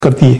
کرتی ہے.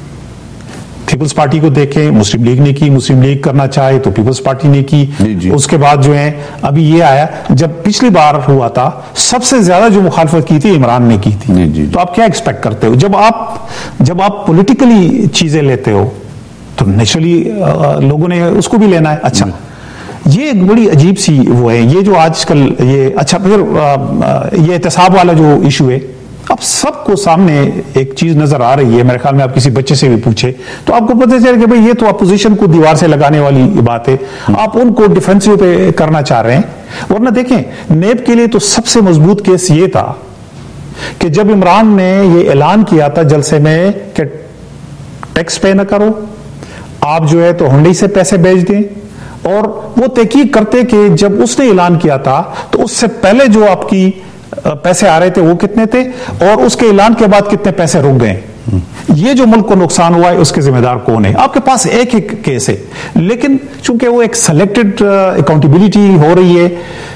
Peoples party کو دیکھیں, مسلم لیگ نے کی, مسلم لیگ کرنا چاہے تو پیپلز پارٹی نے کی. اس کے بعد جو ہے ابھی یہ آیا, جب پچھلی بار ہوا تھا سب سے زیادہ جو مخالفت کی تھی عمران نے کی تھی. تو آپ کیا ایکسپیکٹ کرتے ہو جب آپ پولیٹیکلی چیزیں لیتے ہو تو نیچرلی لوگوں نے اس کو بھی لینا ہے. اچھا, یہ ایک بڑی عجیب سی وہ ہے یہ جو آج کل یہ. اچھا, پھر یہ احتساب والا جو ایشو ہے, اب سب کو سامنے ایک چیز نظر آ رہی ہے, میرے خیال میں آپ کسی بچے سے بھی پوچھے تو آپ کو پتہ چلے کہ بھئی یہ تو اپوزیشن کو دیوار سے لگانے والی بات ہے, آپ ان کو ڈیفینسو پہ کرنا چاہ رہے ہیں. ورنہ دیکھیں, نیب کے لیے تو سب سے مضبوط کیس یہ تھا کہ جب عمران نے یہ اعلان کیا تھا جلسے میں کہ ٹیکس پے نہ کرو, آپ جو ہے تو ہنڈی سے پیسے بھیج دیں, اور وہ تحقیق کرتے کہ جب اس نے اعلان کیا تھا تو اس سے پہلے جو آپ کی پیسے آ رہے تھے وہ کتنے تھے, اور اس کے اعلان کے بعد کتنے پیسے رک گئے. یہ جو ملک کو نقصان ہوا ہے اس کے ذمہ دار کون ہے؟ آپ کے پاس ایک ایک کیس ہے, لیکن چونکہ وہ ایک سلیکٹڈ اکاؤنٹیبلٹی ہو رہی ہے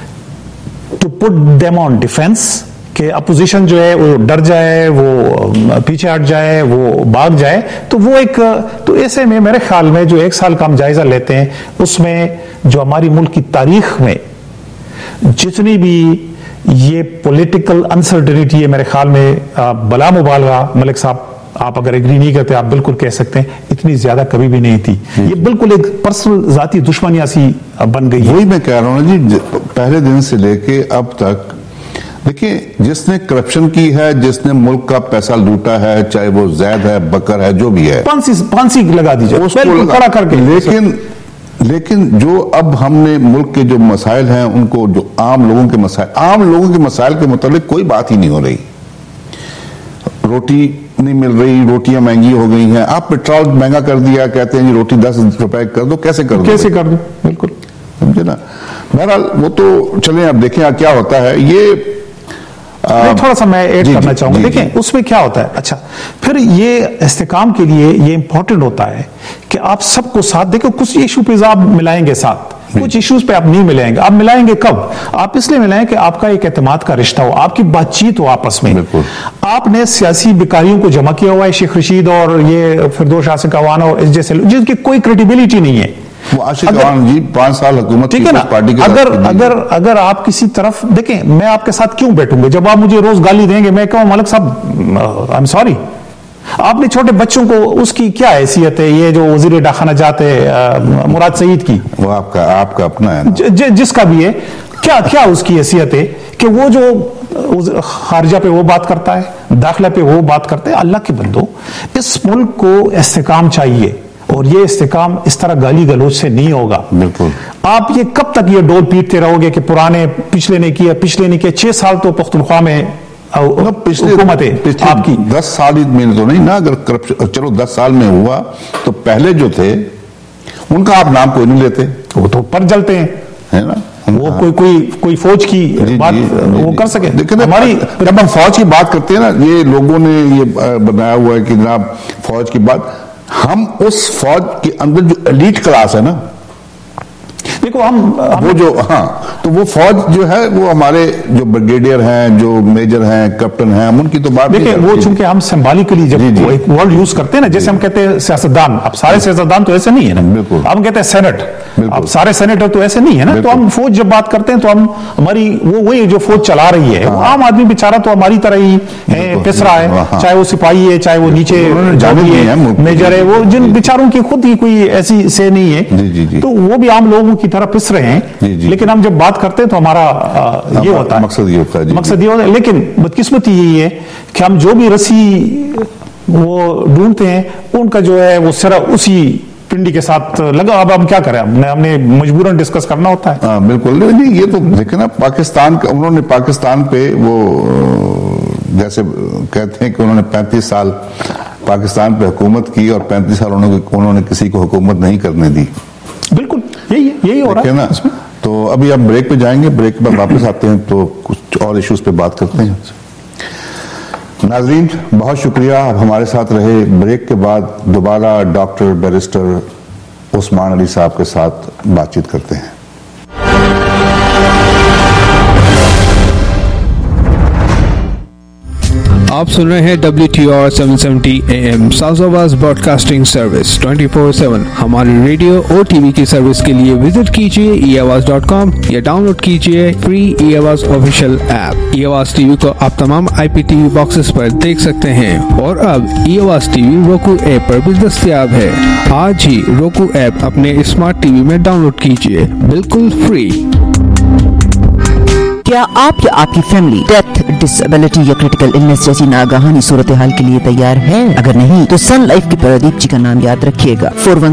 to put them on defence, کہ اپوزیشن جو ہے وہ ڈر جائے, وہ پیچھے ہٹ جائے, وہ بھاگ جائے. تو وہ ایک تو ایسے میں میرے خیال میں جو 1 سال کا ہم جائزہ لیتے ہیں اس میں جو ہماری ملک کی تاریخ میں جتنی بھی یہ پولیٹیکل انسرٹنٹی ہے, میرے خیال میں بلا مبالغہ ملک صاحب, آپ اگر ایگری نہیں کرتے آپ بالکل کہہ سکتے ہیں, اتنی زیادہ کبھی بھی نہیں تھی. یہ بالکل ایک پرسنل ذاتی دشمنیاں سی بن گئی ہے. وہی میں کہہ رہا ہوں جی, پہلے دن سے لے کے اب تک دیکھیں, جس نے کرپشن کی ہے, جس نے ملک کا پیسہ لوٹا ہے, چاہے وہ زید ہے, بکر ہے, جو بھی ہے, پانسی لگا دیجیے کھڑا کر کے. لیکن جو اب ہم نے ملک کے جو مسائل ہیں ان کو, جو عام لوگوں کے مسائل کے متعلق کوئی بات ہی نہیں ہو رہی. روٹی نہیں مل رہی, روٹیاں مہنگی ہو گئی ہیں, آپ پیٹرول مہنگا کر دیا, کہتے ہیں جی روٹی 10 روپے کر دو, کیسے کر دو, بالکل سمجھے نا. بہرحال وہ تو چلیں, اب دیکھیں کیا ہوتا ہے. یہ تھوڑا سا میں ایڈ کرنا چاہوں گا. دیکھیں اس میں کیا ہوتا ہے. اچھا, پھر یہ استحکام کے لیے یہ امپورٹنٹ ہوتا ہے کہ آپ سب کو ساتھ دیکھو. کچھ ایشو پہ آپ ملائیں گے ساتھ, کچھ ایشوز پہ آپ نہیں ملائیں گے. آپ ملائیں گے کب؟ آپ اس لیے ملائیں کہ آپ کا ایک اعتماد کا رشتہ ہو, آپ کی بات چیت ہو آپس میں. آپ نے سیاسی بیکاریوں کو جمع کیا ہوا ہے, شیخ رشید اور یہ فردوس عاصق عوان اور اس جیسے, جن کی کوئی کریڈیبلٹی نہیں ہے. وہ عاشق عوان جی 5 سال حکومت ٹھیک ہے نا. اگر آپ کسی طرف دیکھیں, میں آپ کے ساتھ کیوں بیٹھوں گا جب آپ مجھے روز گالی دیں گے, میں کہوں ملک صاحب آئی ایم سوری. آپ نے چھوٹے بچوں کو, اس کی کیا حیثیت ہے, یہ جو وزیر داخلہ جاتے مراد سعید کی, وہ آپ کا اپنا ہے, جس کا بھی ہے, کیا اس کی حیثیت ہے کہ وہ جو خارجہ پہ وہ بات کرتا ہے, داخلہ پہ وہ بات کرتا ہے. اللہ کے بندو, اس ملک کو استحکام چاہیے, اور یہ استحکام اس طرح گالی گلوچ سے نہیں ہوگا. بالکل. آپ یہ کب تک یہ ڈول پیٹتے رہو گے کہ پرانے پچھلے نے کیا, 6 سال تو پختونخوا میں حکومت ہے آپ کی. 10 سال میں تو نہیں نا, اگر کرپشن چلو 10 سال میں ہوا تو پہلے جو تھے ان کا آپ نام کوئی نہیں لیتے, وہ تو پر جلتے ہیں, ہے نا. وہ کوئی فوج کی بات وہ کر سکے. ہماری جب ہم فوج کی بات کرتے ہیں نا, یہ لوگوں نے یہ بنایا ہوا ہے کہ جناب فوج کی بات, ہم اس فوج کے اندر جو ایلیٹ کلاس ہے نا, دیکھو وہ جو تو وہ فوج جو ہے وہ ہمارے جو بریگیڈیئر ہیں, جو میجر ہیں, کیپٹن ہیں, ان کی تو بات دیکھیں. وہ چونکہ ہم سمبالکلی جب ایک ورڈ یوز کرتے ہیں نا, جیسے ہم کہتے ہیں سیاستدان, اب سارے سیاستدان تو ایسے نہیں ہے نا. بالکل. ہم کہتے ہیں سینٹ, اب سارے سینیٹر تو ایسے نہیں ہے نا. تو ہم فوج جب بات کرتے ہیں تو ہم ہماری وہی جو فوج چلا رہی ہے, عام آدمی بیچارہ تو ہماری طرح ہی پس رہا ہے, چاہے وہ سپاہی ہے, چاہے وہ نیچے جانی ہے, میجر ہے, وہ جن بیچاروں کی خود ہی کوئی ایسی سے نہیں ہے, تو وہ بھی عام لوگوں کی طرح پس رہے ہیں. لیکن ہم جب بات کرتے ہیں تو ہمارا یہ ہوتا ہے, مقصد یہ ہوتا ہے. لیکن بدقسمتی یہی ہے کہ ہم جو بھی رسی وہ ڈھونڈتے ہیں, ان کا جو ہے وہ سرا اسی پنڈی کے ساتھ لگا. اب ہم کیا کریں, ہم نے مجبوراً ڈسکس کرنا ہوتا ہے. بالکل نہیں, یہ تو دیکھیں نا, پاکستان کا انہوں نے پاکستان پہ وہ جیسے کہتے ہیں کہ انہوں نے 35 سال پاکستان پہ حکومت کی اور 35 سال انہوں نے کسی کو حکومت نہیں کرنے دی. بالکل یہی ہو رہا ہے. تو ابھی ہم بریک پہ جائیں گے, بریک پہ واپس آتے ہیں تو کچھ اور ایشوز پہ بات کرتے ہیں. ناظرین بہت شکریہ, آپ ہمارے ساتھ رہے. بریک کے بعد دوبارہ ڈاکٹر بیرسٹر عثمان علی صاحب کے ساتھ بات چیت کرتے ہیں. आप सुन रहे हैं WTR 770 AM South Broadcasting Service 24/7। हमारी रेडियो और टीवी की सर्विस के लिए विजिट कीजिए eAwaaz.com या डाउनलोड कीजिए free eAwaaz official app. eAwaaz TV को आप तमाम IPTV बॉक्सेस पर देख सकते हैं और अब eAwaaz टीवी roku ऐप पर भी दस्तयाब है। आज ही roku ऐप अपने स्मार्ट टीवी में डाउनलोड कीजिए, बिल्कुल फ्री। क्या आप या आपकी फैमिली डेथ, डिसेबिलिटी या क्रिटिकल इलनेस जैसी नागाहानी सूरत हाल के लिए तैयार है? अगर नहीं तो सन लाइफ के प्रदीप जी का नाम याद रखिएगा।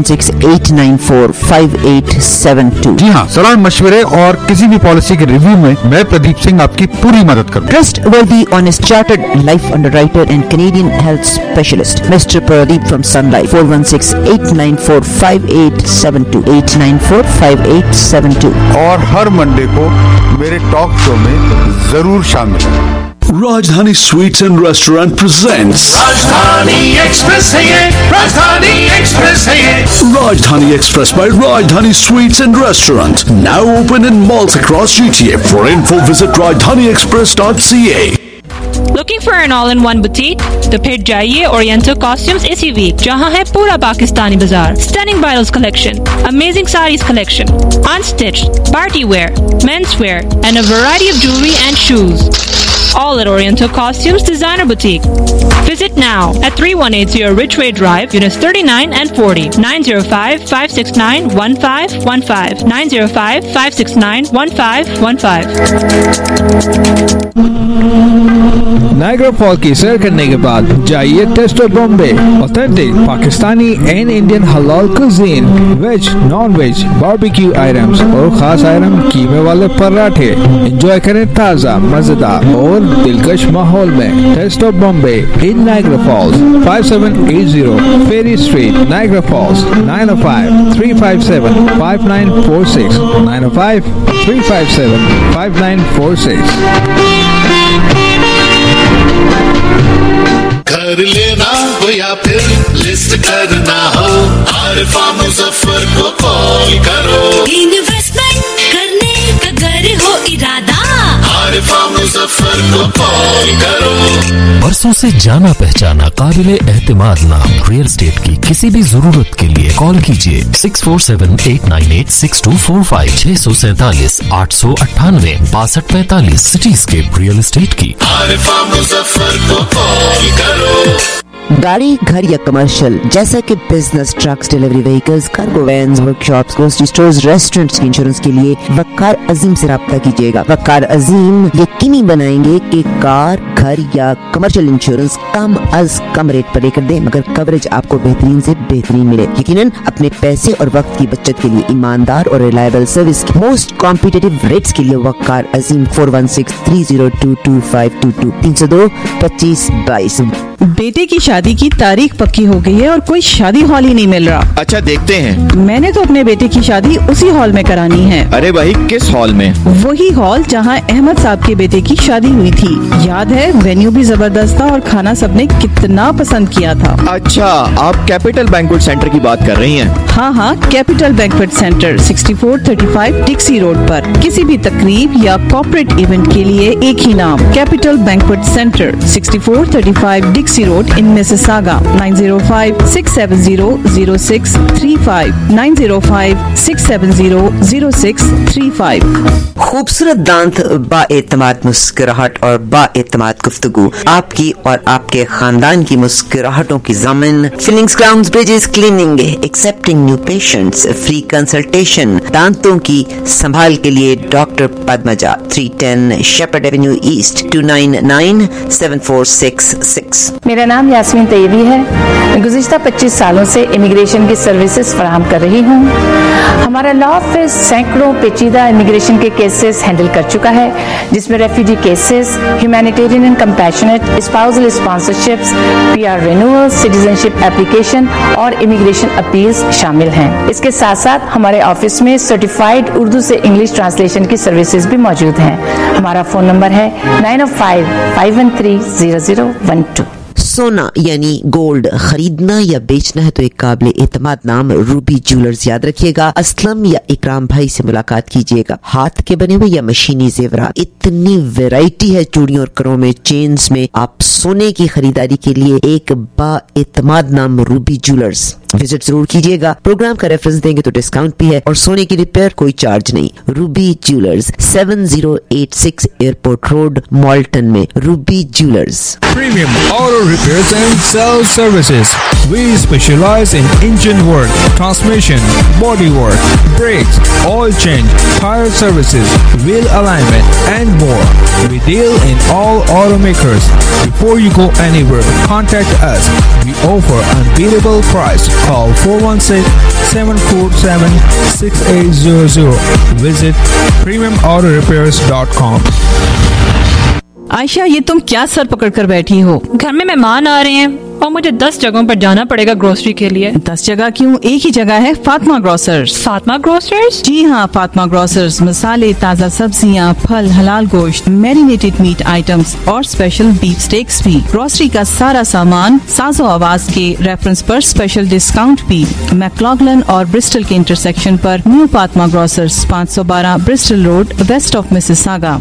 4168945872। जी हाँ, सलाह मशवरे और किसी भी पॉलिसी के रिव्यू में मैं प्रदीप सिंह आपकी पूरी मदद करूँ। Trustworthy honest chartered life underwriter and Canadian health specialist mister Pradeep from Sun Life. 4168945872 8945872। और हर मंडे को मेरे टॉक शो में जरूर शामिल है। Rajdhani Sweets and Restaurant presents Rajdhani Express है ये, Rajdhani Express है ये। Rajdhani Express by Rajdhani Sweets and Restaurant, now open in malls across GTA. For info, visit rajdhaniexpress.ca. Looking for an all-in-one boutique? तो फिर जाइए Oriental Costumes इसी week, जहाँ है पूरा पाकिस्तानी बाजार। Stunning bridals collection, amazing sarees collection, unstitched, party wear, men's wear, and a variety of jewelry and shoes. All at Oriental Costumes Designer Boutique. Visit now at 3180 Ridgeway Drive, Units 39 and 40, 905-569-1515, 905-569-1515. Niagara Fall की सैर करने के बाद जाइए Taste of Bombay. Authentic Pakistani and Indian halal cuisine, veg, non veg, barbecue items और खास item कीमे वाले पराठे एंजॉय करें ताज़ा, मजेदार और दिलकश माहौल में। Taste of Bombay in Niagara Falls, 5780 Ferry Street, Niagara Falls. 905-357-5946, 905-357-5946। घर लेना हो या फिर लिस्ट करना हो, आरिफा मुजफ्फर को कॉल करो। इन्वेस्टमेंट करने का घर हो इरादा, आरिफा मुजफ्फर को कॉल करो। बरसों से जाना पहचाना काबिले एहतिमाद नाम रियल एस्टेट की किसी भी जरूरत के लिए कॉल कीजिए 6478986245 647-898 सिटीस्केप रियल एस्टेट की। आरिफा मुजफ्फर को कॉल करो। गाड़ी, घर या कमर्शियल जैसा कि business, trucks, delivery vehicles, cargo vans, workshops, grocery stores, restaurants के इंश्योरेंस के लिए वक्कार अजीम से राब्ता कीजिएगा। वक्कार अजीम यकीनी बनाएंगे कि कार, घर या कमर्शियल इंश्योरेंस कम अज कम रेट पर लेकर दें, मगर कवरेज आपको बेहतरीन से बेहतरीन मिले। यकीनन अपने पैसे और वक्त की बचत के लिए ईमानदार और reliable service, most competitive rates के लिए वक्कार अजीम। 4163022522 302-2522। बेटे की शादी की तारीख पक्की हो गई है और कोई शादी हॉल ही नहीं मिल रहा। अच्छा, देखते हैं। मैंने तो अपने बेटे की शादी उसी हॉल में करानी है। अरे भाई, किस हॉल में? वही हॉल जहां अहमद साहब के बेटे की शादी हुई थी। याद है, वेन्यू भी जबरदस्त था और खाना सबने कितना पसंद किया था। अच्छा, आप कैपिटल बैंक्वेट सेंटर की बात कर रही हैं? हाँ, Capital Banquet Centre 6435 Dixie Road पर। किसी भी तकरीब या कॉर्पोरेट इवेंट के लिए एक ही नाम, Capital Banquet Centre 6435 Dixie Road in Mississauga. 905-670-0635 905-670-0635। खूबसूरत दांत, बाएतमाद मुस्कुराहट और बाएतमाद गुफ्तगू, आपकी और आपके खानदान की मुस्कुराहटों की ज़मीन। Fillings, crowns, bridges, cleaning, accepting new patients, free consultation. दांतों की संभाल के लिए doctor Padmaja, 310 Sheppard Avenue East, 29974666। मेरा नाम यास्मीन तैयबी है। मैं गुज़िश्ता 25 सालों से इमिग्रेशन की सर्विसेज फराहम कर रही हूँ। हमारा लॉ ऑफिस सैकड़ों पेचीदा इमिग्रेशन के केसेस हैंडल कर चुका है, जिसमें refugee cases, humanitarian and compassionate, spousal sponsorships, PR renewal, citizenship application और इमिग्रेशन अपील्स शामिल हैं। इसके साथ साथ हमारे ऑफिस में सर्टिफाइड उर्दू से इंग्लिश ट्रांसलेशन की सर्विसेज भी मौजूद हैं। हमारा फोन नंबर है 905-513-0012। सोना यानी गोल्ड खरीदना या बेचना है तो एक काबिल एतमाद नाम रूबी ज्वेलर्स याद रखिएगा। असलम या इकराम भाई से मुलाकात कीजिएगा। हाथ के बने हुए या मशीनी जेवरात, इतनी वैरायटी है चूड़ियों और करों में, चेन्स में। आप सोने की खरीदारी के लिए एक बाएतमाद नाम रूबी ज्वेलर्स विजिट जरूर कीजिएगा। प्रोग्राम का रेफरेंस देंगे तो डिस्काउंट भी है और सोने की रिपेयर कोई चार्ज नहीं। Ruby Jewellers 7086 Airport Road Malton में। Ruby Jewellers. Premium Auto Repairs and Sales Services. We specialize in engine work, transmission, body work, brakes, oil change, tire services, wheel alignment, and more. We deal in all automakers. Before you go anywhere, contact us. We offer unbeatable price. Call 416-747-6800. Visit premiumautorepairs.com. Ayesha, ये तुम क्या sir पकड़ कर बैठी हो? घर में मेहमान आ रहे हैं और मुझे 10 जगहों पर जाना पड़ेगा ग्रोसरी के लिए। 10 जगह क्यों? एक ही जगह है, फातिमा ग्रोसर्स। फातिमा ग्रोसर्स? जी हाँ, फातिमा ग्रोसर्स मसाले, ताज़ा सब्जियाँ, फल, हलाल गोश्त, मैरिनेटेड मीट आइटम्स और स्पेशल बीफ स्टेक्स भी। ग्रोसरी का सारा सामान साजो आवाज के रेफरेंस पर स्पेशल डिस्काउंट भी। मैक्लॉगलन और ब्रिस्टल के इंटरसेक्शन पर new Fatima Grocers, 512 Bristol Road, west of Mississauga.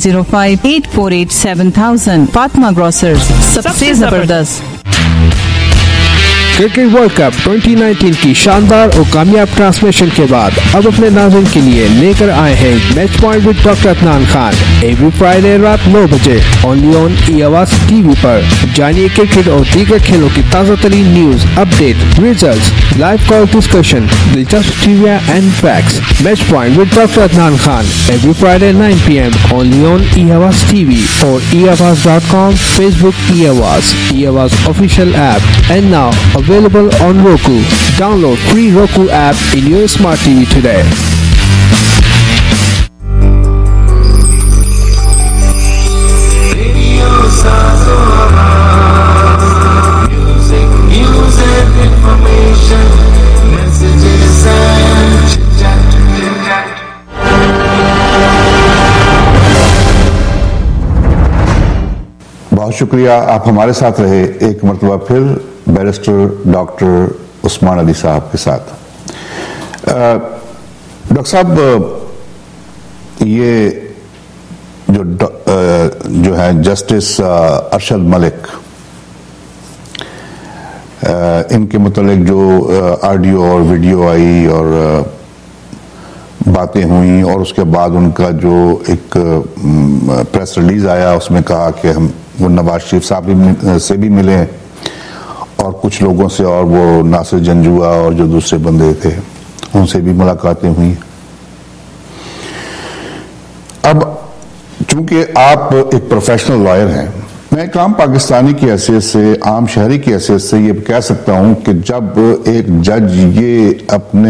9058487000। Fatima Grocers, सबसे जबरदस्त। क्रिकेट वर्ल्ड कप 2019 की शानदार और कामयाब ट्रांसमिशन के बाद अब अपने नाज़रीन के लिए लेकर आए हैं match point with doctor Adnan Khan. Every Friday रात 9 बजे ओनली ऑन ई-आवाज़ टीवी पर। जानिए क्रिकेट और दीगर खेलों की ताज़ा तरीन news, update, results, live call discussion, दिलचस्प trivia and facts. Match point with doctor Adnan Khan every Friday 9 PM only on ई-आवाज़ TV और eavaz.com, Facebook e-आवाज़, e-आवाज़ official app and now available on Roku. Download free Roku app in your smart TV today. Music, information, messages and chit-chat. बहुत शुक्रिया, आप हमारे साथ रहे एक मरतबा फिर बैरिस्टर डॉक्टर उस्मान अली साहब के साथ। डॉक्टर साहब, ये जो है जस्टिस अरशद मलिक, इनके मुतालिक जो ऑडियो और वीडियो आई और बातें हुई और उसके बाद उनका जो एक प्रेस रिलीज आया, उसमें कहा कि हम वो नवाज शरीफ साहब से भी मिले और कुछ लोगों से, और वो नासिर जंजुआ और जो दूसरे बंदे थे उनसे भी मुलाकातें हुई। अब चूंकि आप एक प्रोफेशनल लॉयर हैं, मैं एक आम पाकिस्तानी की हैसियत से, आम शहरी की हैसियत से ये कह सकता हूं कि जब एक जज ये अपने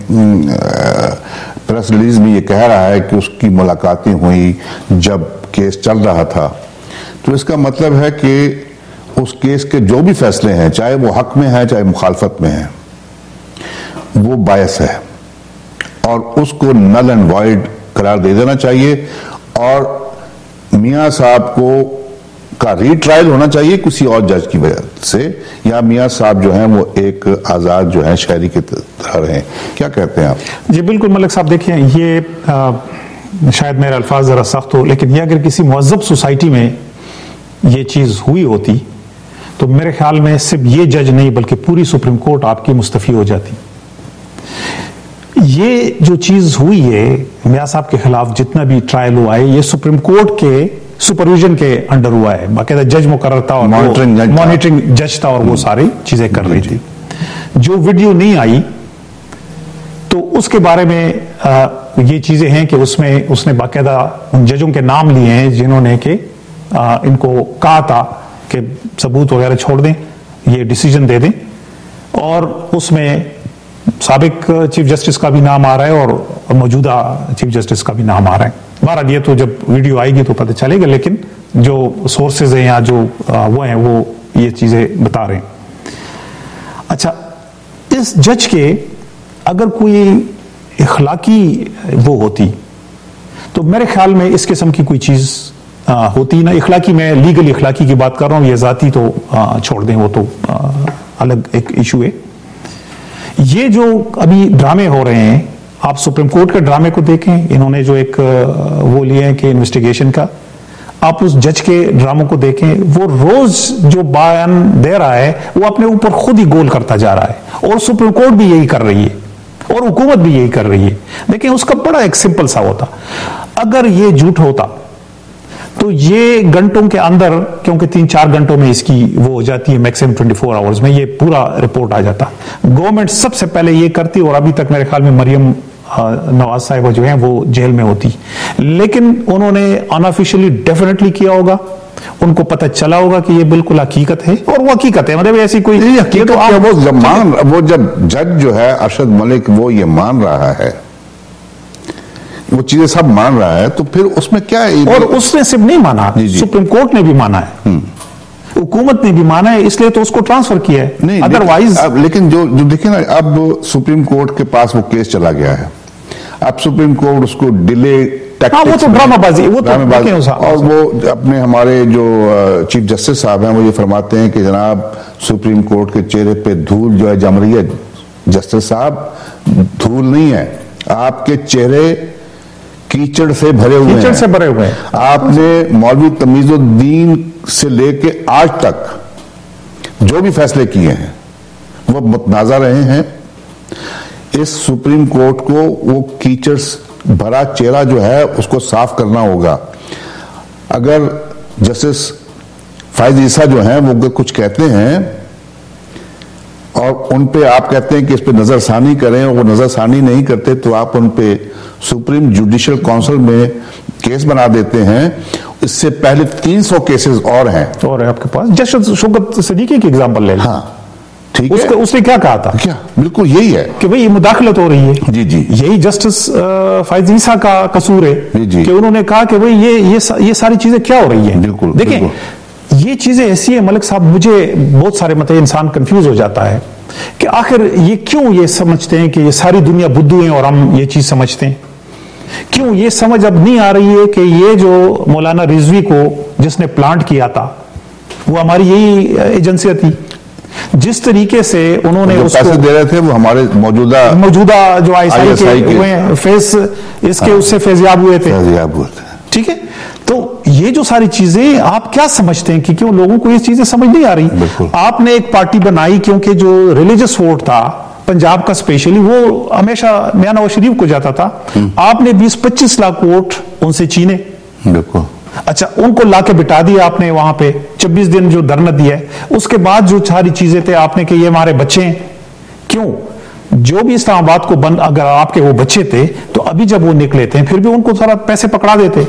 प्रेस रिलीज में ये कह रहा है कि उसकी मुलाकातें हुई जब केस चल रहा था, तो इसका मतलब है कि उस केस के जो भी फैसले हैं, चाहे वो हक में है चाहे मुखालफत में है, वो बायस है और उसको नल एंड वॉइड करार दे देना चाहिए और मियां साहब को का रीट्रायल होना चाहिए किसी और जज की वजह से, या मियां साहब जो हैं वो एक आजाद जो है शहरी की तरह रहे। क्या कहते हैं आप? जी बिल्कुल मलिक साहब, देखिए ये शायद मेरे अल्फाज जरा सख्त हो, लेकिन ये अगर किसी मुहज़्ज़ब सोसाइटी में ये चीज हुई होती तो मेरे ख्याल में सिर्फ ये जज नहीं बल्कि पूरी सुप्रीम कोर्ट आपकी मुस्तफी हो जाती। ये जो चीज हुई है मियां साहब के खिलाफ, जितना भी ट्रायल हुआ है, ये सुप्रीम कोर्ट के सुपरविजन के अंडर हुआ है। बाकायदा जज मुकर्रर था और मॉनिटरिंग जज था और वो सारी चीजें कर रही थी। जो वीडियो नहीं आई तो उसके बारे में ये चीजें हैं कि उसमें उसने बाकायदा उन जजों के नाम लिए हैं जिन्होंने कि इनको कहा था कि सबूत वगैरह छोड़ दें, ये डिसीजन दे दें, और उसमें साबिक चीफ जस्टिस का भी नाम आ रहा है और मौजूदा चीफ जस्टिस का भी नाम आ रहा है। बहरहाल ये तो जब वीडियो आएगी तो पता चलेगा, लेकिन जो सोर्सेज हैं या जो वो हैं वो ये चीजें बता रहे हैं। अच्छा, इस जज के अगर कोई इखलाकी वो होती तो मेरे ख्याल में इस किस्म की कोई चीज ہوتی نا اخلاقی، میں لیگل اخلاقی کی بات کر رہا ہوں، یہ ذاتی تو چھوڑ دیں، وہ تو الگ ایک ایشو ہے. یہ جو ابھی ڈرامے ہو رہے ہیں، آپ سپریم کورٹ کے ڈرامے کو دیکھیں، انہوں نے جو ایک وہ لیا ہے کہ انویسٹیگیشن کا، آپ اس جج کے ڈراموں کو دیکھیں، وہ روز جو بیان دے رہا ہے وہ اپنے اوپر خود ہی گول کرتا جا رہا ہے، اور سپریم کورٹ بھی یہی کر رہی ہے اور حکومت بھی یہی کر رہی ہے. دیکھیں اس کا بڑا ایک سمپل سا ہوتا، اگر یہ جھوٹ ہوتا تو یہ گھنٹوں کے اندر، کیونکہ 3-4 گھنٹوں میں اس کی وہ ہو جاتی ہے میکسیمم 24 آورز میں، یہ پورا رپورٹ آ جاتا. گورنمنٹ سب سے پہلے یہ کرتی، اور ابھی تک میرے خیال میں مریم نواز صاحبہ جو ہیں وہ جیل میں ہوتی، لیکن انہوں نے انآفیشلی ڈیفینیٹلی کیا ہوگا، ان کو پتہ چلا ہوگا کہ یہ بالکل حقیقت ہے، اور وہ حقیقت ہے، مطلب ایسی کوئی وہ جب جج جو ہے ارشد ملک وہ یہ مان رہا ہے، وہ چیزیں سب مان رہا ہے، تو پھر اس میں کیا ہے؟ اور اس نے صرف نہیں مانا، سپریم کورٹ نے بھی مانا ہے، حکومت نے بھی مانا ہے، اس لیے تو اس کو ٹرانسفر کیا ہے، ادروائز. لیکن جو دیکھیں نا، اب سپریم کورٹ کے پاس وہ کیس چلا گیا ہے، اب سپریم کورٹ اس کو ڈیلے وہ تو ڈرامہ بازی، وہ تو اور وہ اپنے ہمارے جو چیف جسٹس صاحب ہیں وہ یہ فرماتے ہیں کہ جناب سپریم کورٹ کے چہرے پہ دھول جو ہے جم رہی ہے. جسٹس صاحب دھول نہیں ہے، آپ کے چہرے کیچڑ سے بھرے ہوئے ہیں. آپ نے مولوی تمیز الدین سے لے کے آج تک جو بھی فیصلے کیے ہیں وہ متنازع رہے ہیں. اس سپریم کورٹ کو وہ کیچڑ بھرا چہرہ جو ہے اس کو صاف کرنا ہوگا. اگر جسٹس فائز عیسیٰ جو ہیں وہ کچھ کہتے ہیں اور ان پہ آپ کہتے ہیں کہ اس پہ نظر ثانی کریں، اور وہ نظر ثانی نہیں کرتے، تو آپ ان پہ سپریم جوڈیشل کونسل میں کیس بنا دیتے ہیں. اس سے پہلے 300 کیسز اور ہیں، اور آپ کے پاس جسٹس شوکت صدیقی کی ایگزامپل لے لیں. ہاں ٹھیک ہے، اس نے کیا کہا تھا؟ کیا بالکل یہی ہے کہ بھئی یہ مداخلت ہو رہی ہے. جی جی، یہی جسٹس فائز عیسیٰ کا قصور ہے کہ انہوں نے کہا کہ بھئی یہ ساری چیزیں کیا ہو رہی ہیں. بالکل دیکھیں یہ چیزیں ایسی ہیں ملک صاحب، مجھے بہت سارے مطلب انسان کنفیوز ہو جاتا ہے کہ آخر یہ کیوں یہ سمجھتے ہیں کہ یہ ساری دنیا بدھو ہیں اور ہم یہ چیز سمجھتے ہیں. کیوں یہ سمجھ اب نہیں آ رہی ہے کہ یہ جو مولانا رضوی کو جس نے پلانٹ کیا تھا وہ ہماری یہی ایجنسی تھی. جس طریقے سے انہوں نے اس پیسے دے رہے تھے وہ ہمارے موجودہ جو آئی ایس آئی کے ہوئے ہیں، فیس اس کے اس سے فیضیاب ہوئے تھے. ٹھیک ہے، تو یہ جو ساری چیزیں آپ کیا سمجھتے ہیں کہ کیوں لوگوں کو یہ چیزیں سمجھ نہیں آ رہی؟ آپ نے ایک پارٹی بنائی کیونکہ جو ریلیجس ووٹ تھا پنجاب کا اسپیشلی وہ ہمیشہ میاں نواز شریف کو جاتا تھا. آپ نے 20-25 لاکھ ووٹ ان سے چینے. بالکل. اچھا ان کو لا کے بٹا دیا آپ نے وہاں پہ 26 دن جو دھرنا دیا ہے. اس کے بعد جو ساری چیزیں تھے آپ نے کہ یہ ہمارے بچے ہیں. کیوں جو بھی اسلام آباد کو بند، اگر آپ کے وہ بچے تھے تو ابھی جب وہ نکلے تھے پھر بھی ان کو تھوڑا پیسے پکڑا دیتے.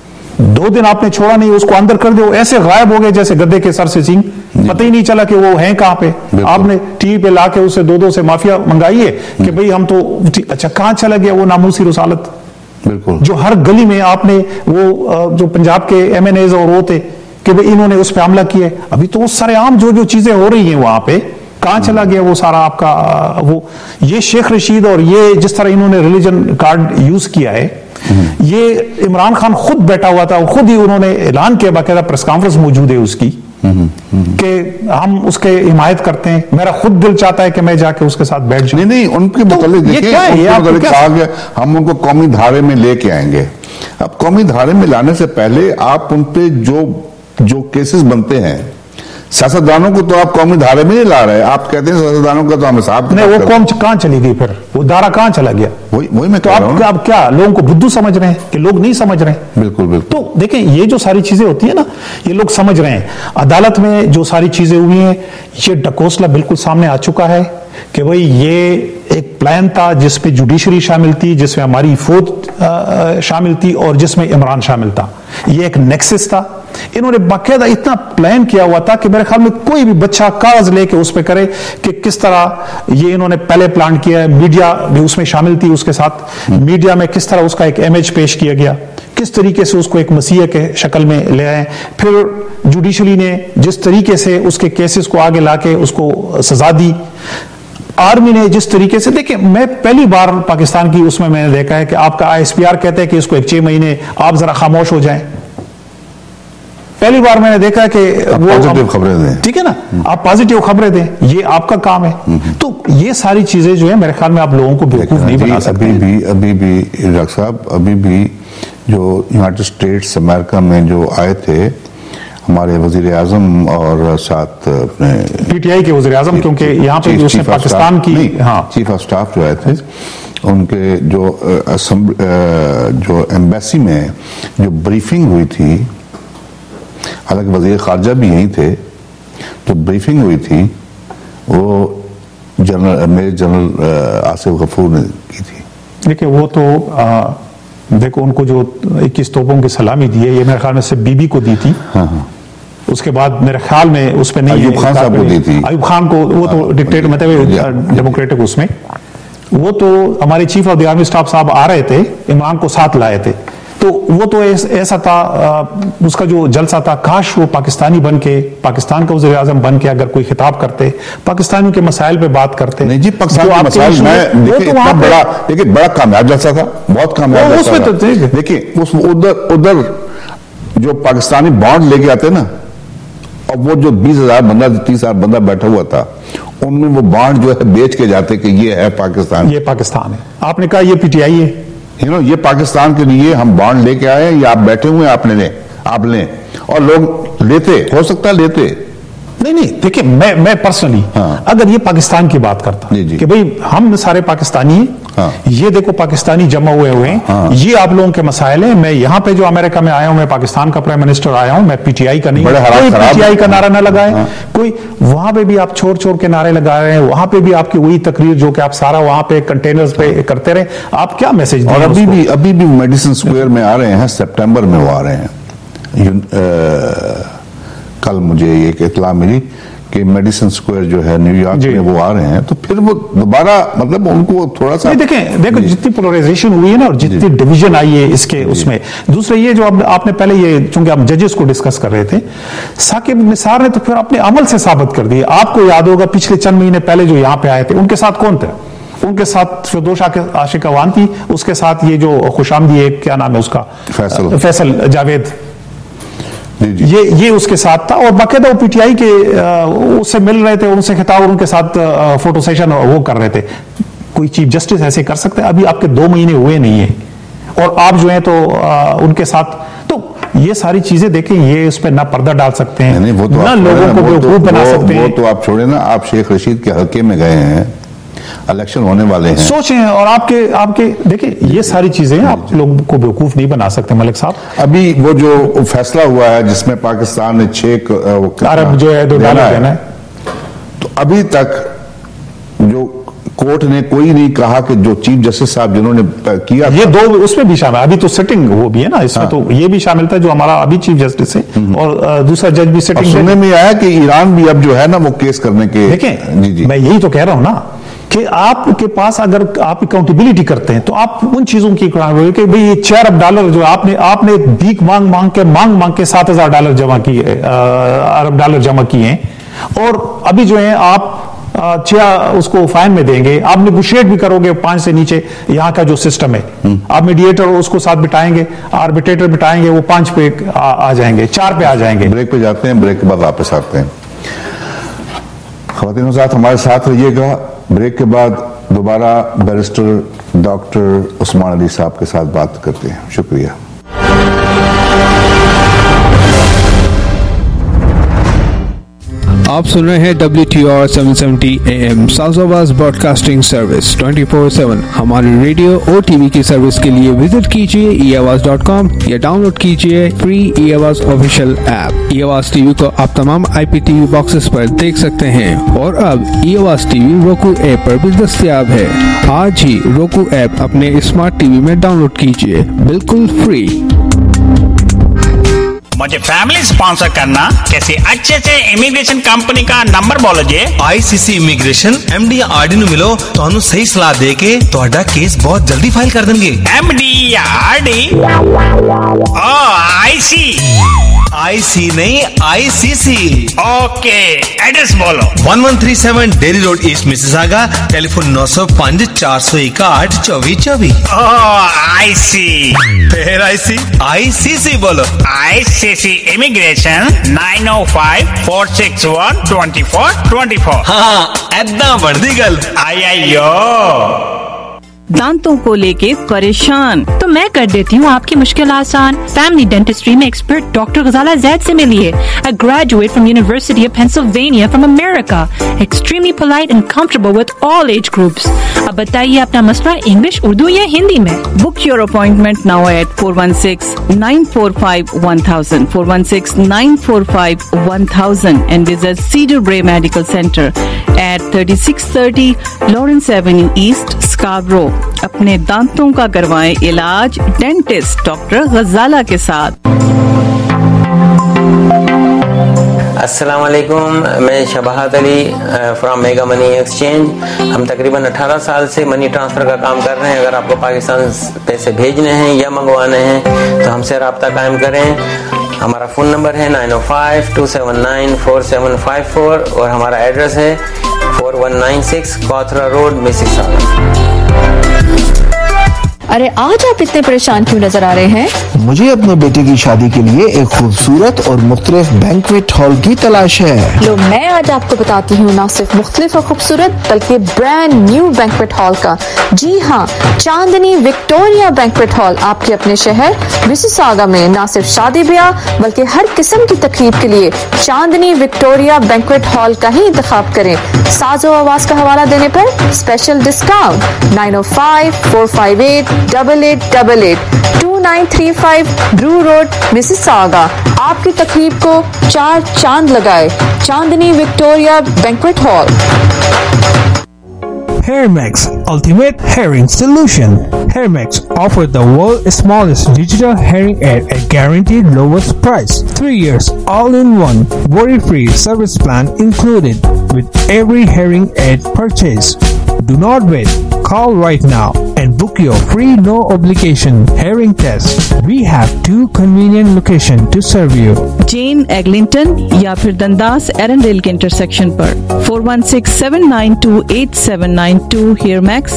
2 دن آپ نے چھوڑا نہیں، اس کو اندر کر دیا، ایسے غائب ہو گئے جیسے گدے کے سر سے سینگ، پتہ ہی نہیں چلا کہ وہ ہیں کہاں پہ. آپ نے ٹی وی پہ لا کے اسے 2 سے مافیا منگائی ہے کہ بھئی ہم تو، اچھا کہاں چلا گیا وہ ناموسی رسالت؟ بالکل. جو ہر گلی میں آپ نے وہ جو پنجاب کے ایم این ایز اور وہ تھے کہ بھئی انہوں نے اس پہ حملہ کیا ہے. ابھی تو سارے عام جو چیزیں ہو رہی ہیں وہاں پہ کہاں چلا گیا وہ سارا آپ کا وہ یہ شیخ رشید اور یہ جس طرح انہوں نے ریلیجن کارڈ یوز کیا ہے. یہ عمران خان خود بیٹھا ہوا تھا، خود ہی انہوں نے اعلان کیا، باقاعدہ پریس کانفرنس موجود ہے اس کی کہ ہم اس کے حمایت کرتے ہیں. میرا خود دل چاہتا ہے کہ میں جا کے اس کے ساتھ بیٹھ جاؤں. نہیں ان کے متعلق دیکھیں، ہم ان کو قومی دھارے میں لے کے آئیں گے. اب قومی دھارے میں لانے سے پہلے آپ ان پہ جو کیسز بنتے ہیں، سیاستدانوں کو تو آپ قومی دھارے میں نہیں لا رہے. آپ کہتے ہیں سیاستدانوں کا تو ہم حساب نہیں، وہ قوم کہاں چلی گئی پھر؟ وہ دھارا کہاں چلا گیا؟ وہی میں کہہ رہا ہوں. آپ کیا لوگوں کو بدھو سمجھ رہے ہیں کہ لوگ نہیں سمجھ رہے ہیں؟ بالکل. تو دیکھیں یہ جو ساری چیزیں ہوتی ہیں نا، یہ لوگ سمجھ رہے ہیں. عدالت میں جو ساری چیزیں ہوئی ہیں، یہ ڈکوسلا بالکل سامنے آ چکا ہے کہ بھئی یہ ایک پلان تھا جس میں جوڈیشری شامل تھی، جس میں ہماری فوج شامل تھی اور جس میں عمران شامل تھا. یہ ایک نیکسس تھا. انہوں نے باقاعدہ اتنا پلان کیا ہوا تھا کہ میرے خیال میں کوئی بھی بچہ کاغذ لے کے اس پہ کرے کہ کس طرح یہ انہوں نے پہلے پلان کیا ہے. میڈیا بھی اس میں شامل تھی، اس کے ساتھ میڈیا میں کس طرح اس کا ایک امیج پیش کیا گیا، کس طریقے سے اس کو ایک مسیح کے شکل میں لے آئے. پھر جوڈیشری نے جس طریقے سے اس کے کیسز کو آگے لا کے اس کو سزا دی. آرمی نے جس طریقے سے، دیکھیں میں پہلی بار پاکستان کی اس میں نے دیکھا ہے کہ آپ کا ISPR کہتا ہے کہ اس کو 6 مہینے آپ ذرا خاموش ہو جائیں. पहली बार मैंने देखा कि वो पॉजिटिव खबरें दें, ठीक है ना, आप पॉजिटिव खबरें दें, ये आपका काम है। तो ये सारी चीजें जो है मेरे ख्याल में आप लोगों को बेवकूफ नहीं बना सकते। अभी भी डॉक्टर साहब, अभी भी जो यूनाइटेड स्टेट्स अमेरिका में जो आए थे हमारे वजीर आजम और साथ अपने पीटीआई के वजीर आजम, क्योंकि यहाँ पे उसने पाकिस्तान की चीफ ऑफ स्टाफ जो आए थे, उनके जो एम्बेसी में जो ब्रीफिंग हुई थी, हालांकि वजीर खारजा भी यहीं थे, तो ब्रीफिंग हुई थी वो मेजर जनरल आसिफ गफूर ने की थी। देखिए वो तो देखो उनको जो 21 तोपों की सलामी दी है, ये मेरे ख्याल में सिर्फ बीबी को दी थी। उसके बाद मेरे ख्याल में उस पर नहीं, अयूब खान साहब को दी थी, अयूब खान को, वो तो डिक्टेटर मतलब डेमोक्रेटिक उसमें, वो तो हमारे chief of the army staff साहब आ रहे थे, इमरान को साथ लाए थे, तो वो तो ऐसा था, उसका जो जलसा था, काश वो पाकिस्तानी बन के, पाकिस्तान का वज़ीर आज़म बन के अगर कोई खिताब करते, पाकिस्तानियों के मसाइल पे बात करते। नहीं जी, पाकिस्तान के मसाइल में देखिए इतना बड़ा, देखिए बड़ा कामयाब जलसा था, बहुत कामयाब जलसा था। देखिए उधर जो पाकिस्तानी बॉन्ड लेके आते ना, और वो जो 20,000 बंदा 30,000 बंदा बैठा हुआ था, उनमें वो बॉन्ड जो है बेच के जाते कि ये है पाकिस्तान, ये पाकिस्तान है। आपने कहा ये पीटीआई है, ये पाकिस्तान के लिए हम बॉन्ड लेके आए, ये आप बैठे हुए हैं, आप लें, और लोग लेते, हो सकता है लेते। नहीं, देखिए मैं पर्सनली अगर ये पाकिस्तान की बात करता कि भाई हम सारे पाकिस्तानी हैं, ये देखो पाकिस्तानी जमा हुए हैं, ये आप लोगों के मसाइल है, मैं यहाँ पे जो अमेरिका में आया हूँ, मैं पाकिस्तान का प्राइम मिनिस्टर आया हूँ, मैं पीटीआई का नहीं, कोई पीटीआई का नारा ना लगाए, कोई वहां पे भी आप छोड़ छोड़ के नारे लगा रहे हैं, वहां पे भी आपकी वही तकरीर जो कि आप सारा वहां पे कंटेनर्स पे करते रहे, आप क्या मैसेज? और अभी भी मेडिसिन स्क्वायर में आ रहे हैं, सितंबर में वो आ रहे हैं। कल मुझे एक इत्तला मिली कि मेडिसिन स्क्वायर जो है न्यूयॉर्क में वो आ रहे हैं, तो फिर वो दोबारा मतलब उनको थोड़ा सा देखो जितनी पोलराइजेशन हुई है ना, और जितनी डिवीजन आई है इसके उसमें, दूसरा ये जो आपने पहले ये, चूंकि आप जजेस को डिस्कस कर रहे थे, साकिब निसार ने तो फिर अपने अमल से साबित कर दिया। आपको याद होगा पिछले चंद महीने पहले जो यहाँ पे आए थे, उनके साथ कौन थे? उनके साथ फिरदौस आशिक अवान थी, उसके साथ ये जो खुशामदी है, क्या नाम है उसका, फैसल जावेद, ये उसके साथ था, और बाकायदा वो पीटीआई के उससे मिल रहे थे, उनसे खिताब, उनके साथ फोटो सेशन वो कर रहे थे। कोई चीफ जस्टिस ऐसे कर सकते हैं? अभी आपके 2 महीने हुए नहीं है, और आप जो है तो उनके साथ, तो ये सारी चीजें देखें, ये उस पर ना पर्दा डाल सकते हैं, ना लोगों को बेवकूफ बना सकते हैं। वो तो आप छोड़े ना, आप शेख रशीद के हल्के में गए हैं, इलेक्शन होने वाले हैं, सोचें, और आपके देखिए ये सारी चीजें आप लोगों को बेवकूफ नहीं बना सकते मलिक साहब। अभी वो जो फैसला हुआ है जिसमें पाकिस्तान ने 6 अरब जो है $2 देना है, तो अभी तक जो कोर्ट ने कोई नहीं कहा कि जो चीफ जस्टिस साहब जिन्होंने किया, ये 2 उसमें भी शामिल, अभी तो सिटिंग वो भी है ना इसमें, तो ये भी शामिल था जो हमारा अभी चीफ जस्टिस है, और दूसरा जज भी सिटिंग। सुनने में आया कि ईरान भी अब जो है ना वो केस करने के, देखें मैं यही तो कह रहा हूं ना कि आपके पास अगर आप अकाउंटेबिलिटी करते हैं, तो आप उन चीजों की कि भाई ये $4 जो आपने भीख मांग मांग के $7,000 जमा किए, अरब डॉलर जमा किए हैं, और अभी जो है आप 6 उसको फाइन में देंगे, आप नेगोशिएट भी करोगे 5 से नीचे, यहाँ का जो सिस्टम है, आप मीडिएटर उसको साथ बिठाएंगे, आर्बिट्रेटर बिठाएंगे, वो 5 पे आ जाएंगे, 4 पे आ जाएंगे। ब्रेक पे जाते हैं, ब्रेक के बाद वापस आते हैं। ख़वातीन साथ हमारे साथ रहिएगा, ब्रेक के बाद दोबारा बैरिस्टर डॉक्टर उस्मान अली साहब के साथ बात करते हैं। शुक्रिया। आप सुन रहे हैं WTR 770 AM South Awaz Broadcasting Service 24/7। हमारी रेडियो और टीवी की सर्विस के लिए विजिट कीजिए eAwaz.com या डाउनलोड कीजिए free eAwaz official app. eAwaz TV को आप तमाम IPTV बॉक्सेस पर देख सकते हैं, और अब eAwaz टीवी roku ऐप पर भी दस्तयाब है। आज ही roku ऐप अपने स्मार्ट टीवी में डाउनलोड कीजिए, बिल्कुल फ्री। मुझे फैमिली स्पॉन्सर करना, कैसे अच्छे से इमिग्रेशन कंपनी का नंबर बोलो जी। ICC इमिग्रेशन MD RD नु मिलो, तो सही सलाह दे के ਤੁਹਾਡਾ केस बहुत जल्दी फाइल कर देंगे। MD RD? Oh, I see। IC नहीं ICC। ओके, एड्रेस बोलो। 1137 Daly Road East Mississauga, telephone 905 461 2424। IC। फिर ICC बोलो। ICC immigration 905-461-2424। हाँ, ऐदा बढ़ दी गल। आयो दांतों को लेके परेशान तो मैं कर देती हूँ आपकी मुश्किल आसान। फैमिली डेंटिस्ट्री में एक्सपर्ट डॉक्टर गजाला जैद से मिलिए। A graduate from University of Pennsylvania from America, extremely polite and comfortable with all age groups। अब बताइए अपना मसला इंग्लिश, उर्दू या हिंदी में। Book your appointment now at 416-945-1000 416-945-1000 and visit Cedar Bray Medical Center at 3630 Lawrence Avenue East, Scarborough। अपने दांतों का करवाएं इलाज डेंटिस्ट डॉक्टर गजाला के साथ। अस्सलाम वालेकुम, मैं Shabahat Ali from Mega Money Exchange. हम तकरीबन 18 साल से मनी ट्रांसफ़र का काम कर रहे हैं। अगर आपको पाकिस्तान पैसे भेजने हैं या मंगवाने हैं तो हमसे रब्ता कायम करें। हमारा फ़ोन नंबर है 905-279-4754 और हमारा एड्रेस है 4196 कॉथरा रोड, मिसिसागा। अरे आज आप इतने परेशान क्यों नजर आ रहे हैं? मुझे अपने बेटे की शादी के लिए एक खूबसूरत और मुख्तलिफ बैंक्वेट हॉल की तलाश है। लो मैं आज आपको बताती हूँ ना सिर्फ मुख्तलिफ और खूबसूरत बल्कि ब्रांड न्यू बैंक्वेट हॉल का। जी हाँ, चांदनी विक्टोरिया बैंक्वेट हॉल आपके अपने शहर मिसिसागा में ना सिर्फ शादी ब्याह बल्कि हर किस्म की तकरीब के लिए चांदनी विक्टोरिया बैंक्वेट हॉल का ही इंतखाब करें। साजो आवाज का हवाला देने पर special discount 905-458-8888 2935 Drew Road, Mississauga. आपकी तकरीब को 4 चांद लगाए। Chandni Victoria Banquet Hall. Hairmax Ultimate Hearing Solution. Hairmax offer the world's smallest digital hearing aid at guaranteed lowest price. 3 years all-in-one worry-free service plan included with every hearing aid purchase. Do not wait. Call right now and book your free no obligation hearing test. We have 2 convenient locations to serve you. Jane Eglinton या फिर दंदास एरनडेल के intersection पर 416-792-8792 Hairmax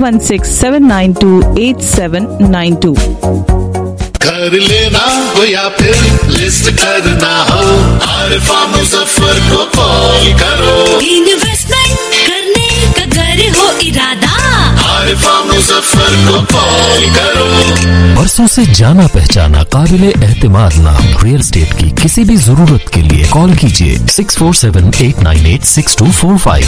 416-792-8792। कर लेना हो या फिर list करना हो, आरिफा मुजफ्फर को कॉल करो। इन्वेस्टमेंट करने का घर हो इरादा, आरिफा मुजफ्फर को कॉल करो। बरसों से जाना पहचाना काबिले एहतिमाद नाम रियल एस्टेट की किसी भी जरूरत के लिए कॉल कीजिए 6478986245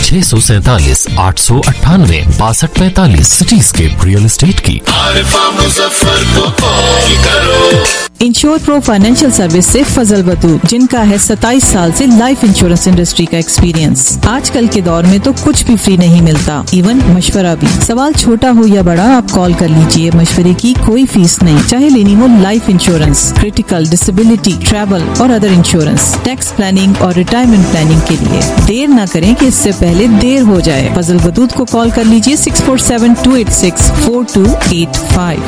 647-898 सिटीस्केप रियल एस्टेट की। आरिफा मुजफ्फर को कॉल करो। इंश्योर प्रो फाइनेंशियल सर्विस से फजल बतू, जिनका है 27 साल से लाइफ इंश्योरेंस इंडस्ट्री का एक्सपीरियंस। आजकल के दौर में तो कुछ भी फ्री नहीं मिलता, इवन मशवरा भी। सवाल छोटा हो या बड़ा, आप कॉल कर लीजिए। मशवरे की कोई फीस नहीं, चाहे लेनी हो life insurance, critical, disability, travel और अदर इंश्योरेंस, टैक्स प्लानिंग और रिटायरमेंट प्लानिंग के लिए। देर न करें कि इससे पहले देर हो जाए। फजल बतूत को कॉल कर लीजिए 647-286-4285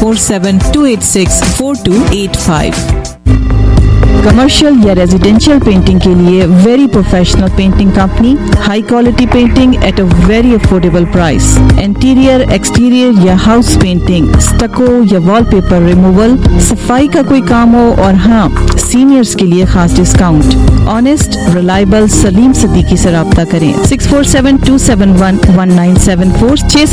647-286-4285। कमर्शियल या रेजिडेंशियल पेंटिंग के लिए very professional painting company, high quality painting at a very affordable price. Interior, exterior या हाउस पेंटिंग, स्टको या वॉलपेपर रिमूवल, सफाई का कोई काम हो और हाँ, सीनियर्स के लिए खास discount. Honest, reliable Saleem Siddiqui से राब्ता करें 647-271-1974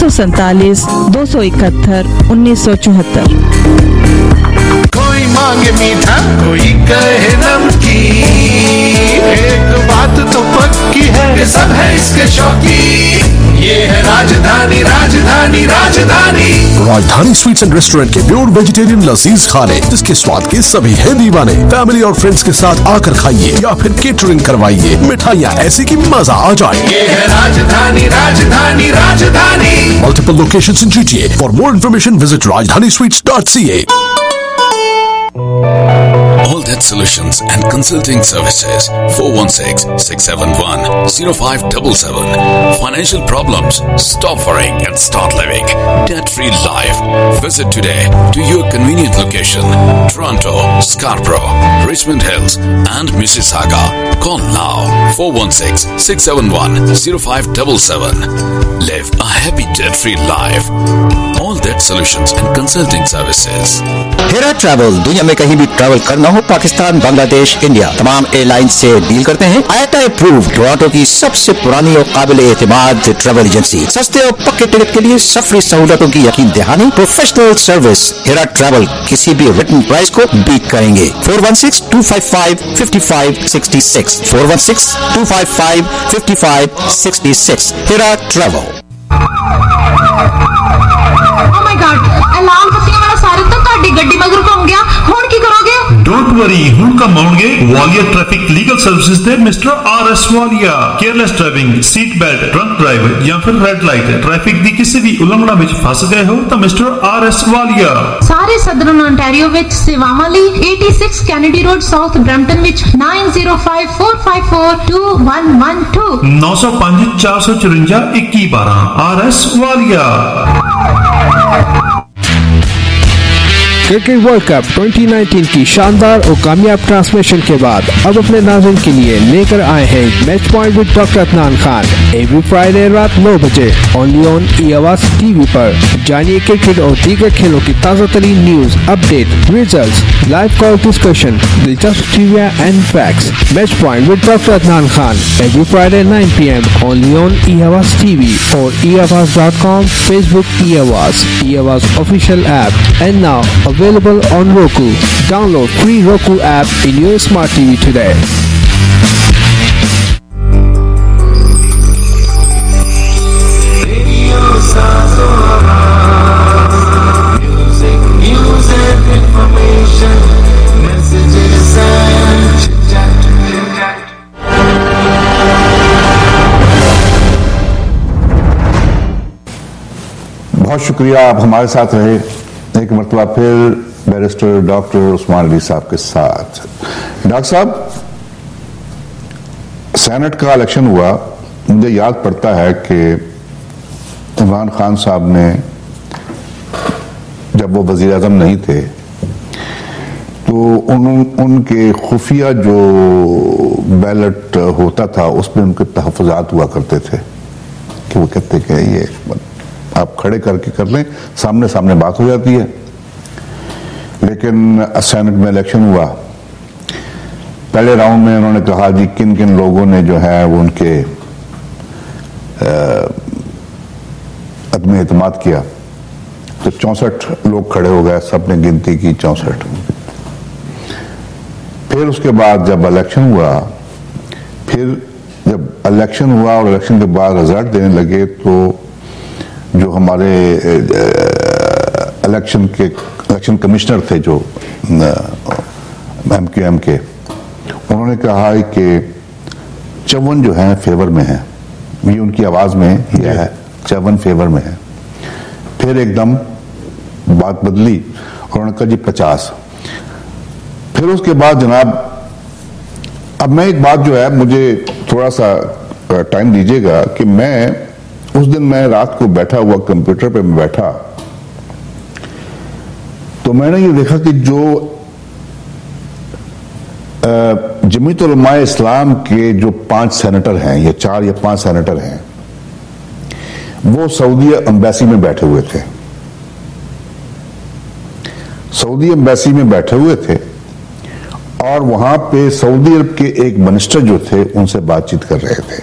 647-271-1974। कोई मांगे मीठा, कोई कहे नमकीन, एक बात तो पक्की है कि सब है इसके शौकीन। ये है राजधानी, Rajdhani, Rajdhani. Rajdhani Sweets and Restaurant के प्योर वेजिटेरियन लजीज खाने, जिसके स्वाद के सभी हैं दीवाने। फैमिली और फ्रेंड्स के साथ आकर खाइए या फिर केटरिंग करवाइए। मिठाइयाँ ऐसी कि मजा आ जाए। ये है राजधानी, राजधानी, राजधानी। Multiple locations in GTA. For more information, visit rajdanisweets.ca. All That Solutions and Consulting Services, 416-671-0577. Financial problems? Stop worrying and start living debt-free life. Visit today to your convenient location: Toronto, Scarborough, Richmond Hills and Mississauga. Call now 416-671-0577. Live a happy debt-free life. All That Solutions and Consulting Services. Hera Travel, दुनिया में कहीं भी travel करना हो, Pakistan, Bangladesh, India, तमाम airline से deal करते हैं। IATA अप्रूव्ड, टोरंटो की सबसे पुरानी और काबिल एतमाद ट्रैवल एजेंसी। सस्ते और पक्के टिकट के लिए सफरी सहूलतों की यकीन दहानी, प्रोफेशनल सर्विस। हेरा ट्रैवल किसी भी रिटन प्राइस को बीट करेंगे। 416-255-5566 416-255-5566। Hera Travel. ਐਲਾਨ ਪੱਤੀਆਂ ਵਾਲਾ ਸਾਰੇ ਤਾਂ ਤੁਹਾਡੀ ਗੱਡੀ ਮਗਰ ਘੁੰਮ ਗਿਆ, ਹੁਣ ਕੀ ਕਰੋਗੇ? ਡੋਂਟ ਵਰੀ, ਹੁਣ ਕਮਾਉਣਗੇ ਵਾਲੀਆ ਟ੍ਰੈਫਿਕ ਲੀਗਲ ਸਰਵਿਸਿਜ਼ ਦੇ mister RS Walia. Careless driving, seat belt, drunk drive ਜਾਂ ਫਿਰ ਰੈਡ ਲਾਈਟ, ਟ੍ਰੈਫਿਕ ਦੀ ਕਿਸੇ ਵੀ ਉਲੰਘਣਾ ਵਿੱਚ ਫਸ ਗਏ ਹੋ ਤਾਂ ਮਿਸਟਰ RS ਵਾਲੀਆ ਸਾਰੇ ਸਦਰਨ ਓਨਟਾਰੀਓ ਵਿੱਚ ਸੇਵਾਵਾਂ ਲਈ 86 ਕੈਨੇਡੀ ਰੋਡ, ਸਾਊਥ ਬ੍ਰੈਂਪਟਨ ਵਿੱਚ 9054542112 905-454-2112 RS Walia. Cricket World Cup 2019 की शानदार और कामयाब ट्रांसमिशन के बाद अब अपने नाज़रीन के लिए लेकर आए हैं match point with doctor Adnan Khan every Friday रात 9 बजे ओनली ऑन ई-आवाज़ टीवी पर। जानिए क्रिकेट और दीगर खेलों की ताज़ा तरीन news, update, results, live call discussion, दिलचस्प trivia and facts. Match point with doctor Adnan Khan every Friday 9 PM only on ई-आवाज़ TV और eAwaz.com, Facebook e-Awaz, e-Awaz official app and now available on Roku. Download free Roku app in your smart TV today. बहुत शुक्रिया, आप हमारे साथ रहे। एक मरतबा फिर बैरिस्टर डॉक्टर उस्मान अली साहब के साथ। डॉक्टर साहब, सेनेट का इलेक्शन हुआ, मुझे याद पड़ता है कि इमरान खान साहब ने, जब वो वजीर आज़म नहीं थे, तो उनके खुफिया जो बैलेट होता था उसमें उनके तहफ़्फ़ुज़ात हुआ करते थे कि वो कहते कि ये आप खड़े करके कर लें, सामने सामने बात हो जाती है। लेकिन सेनेट में इलेक्शन हुआ, पहले राउंड में उन्होंने कहा जी किन किन लोगों ने जो है वो उनके अदम एतमाद किया, तो 64 लोग खड़े हो गए, सबने गिनती की 64। फिर उसके बाद जब इलेक्शन हुआ, और इलेक्शन के बाद रिजल्ट देने लगे, तो जो हमारे इलेक्शन कमिश्नर थे जो MQM के, उन्होंने कहा कि 54 जो है फेवर में है, ये उनकी आवाज में यह है 54 फेवर में है। फिर एकदम बात बदली और उन्होंने कहा जी 50। फिर उसके बाद जनाब, अब मैं एक बात जो है, मुझे थोड़ा सा टाइम दीजिएगा कि उस दिन मैं रात को बैठा हुआ कंप्यूटर पे मैं बैठा, तो मैंने ये देखा कि जो जमीयत उलमा इस्लाम के जो 5 सेनेटर हैं, या 4 या 5 सेनेटर हैं, वो सऊदी एम्बेसी में बैठे हुए थे। सऊदी एम्बेसी में बैठे हुए थे और वहां पे सऊदी अरब के एक मिनिस्टर जो थे उनसे बातचीत कर रहे थे।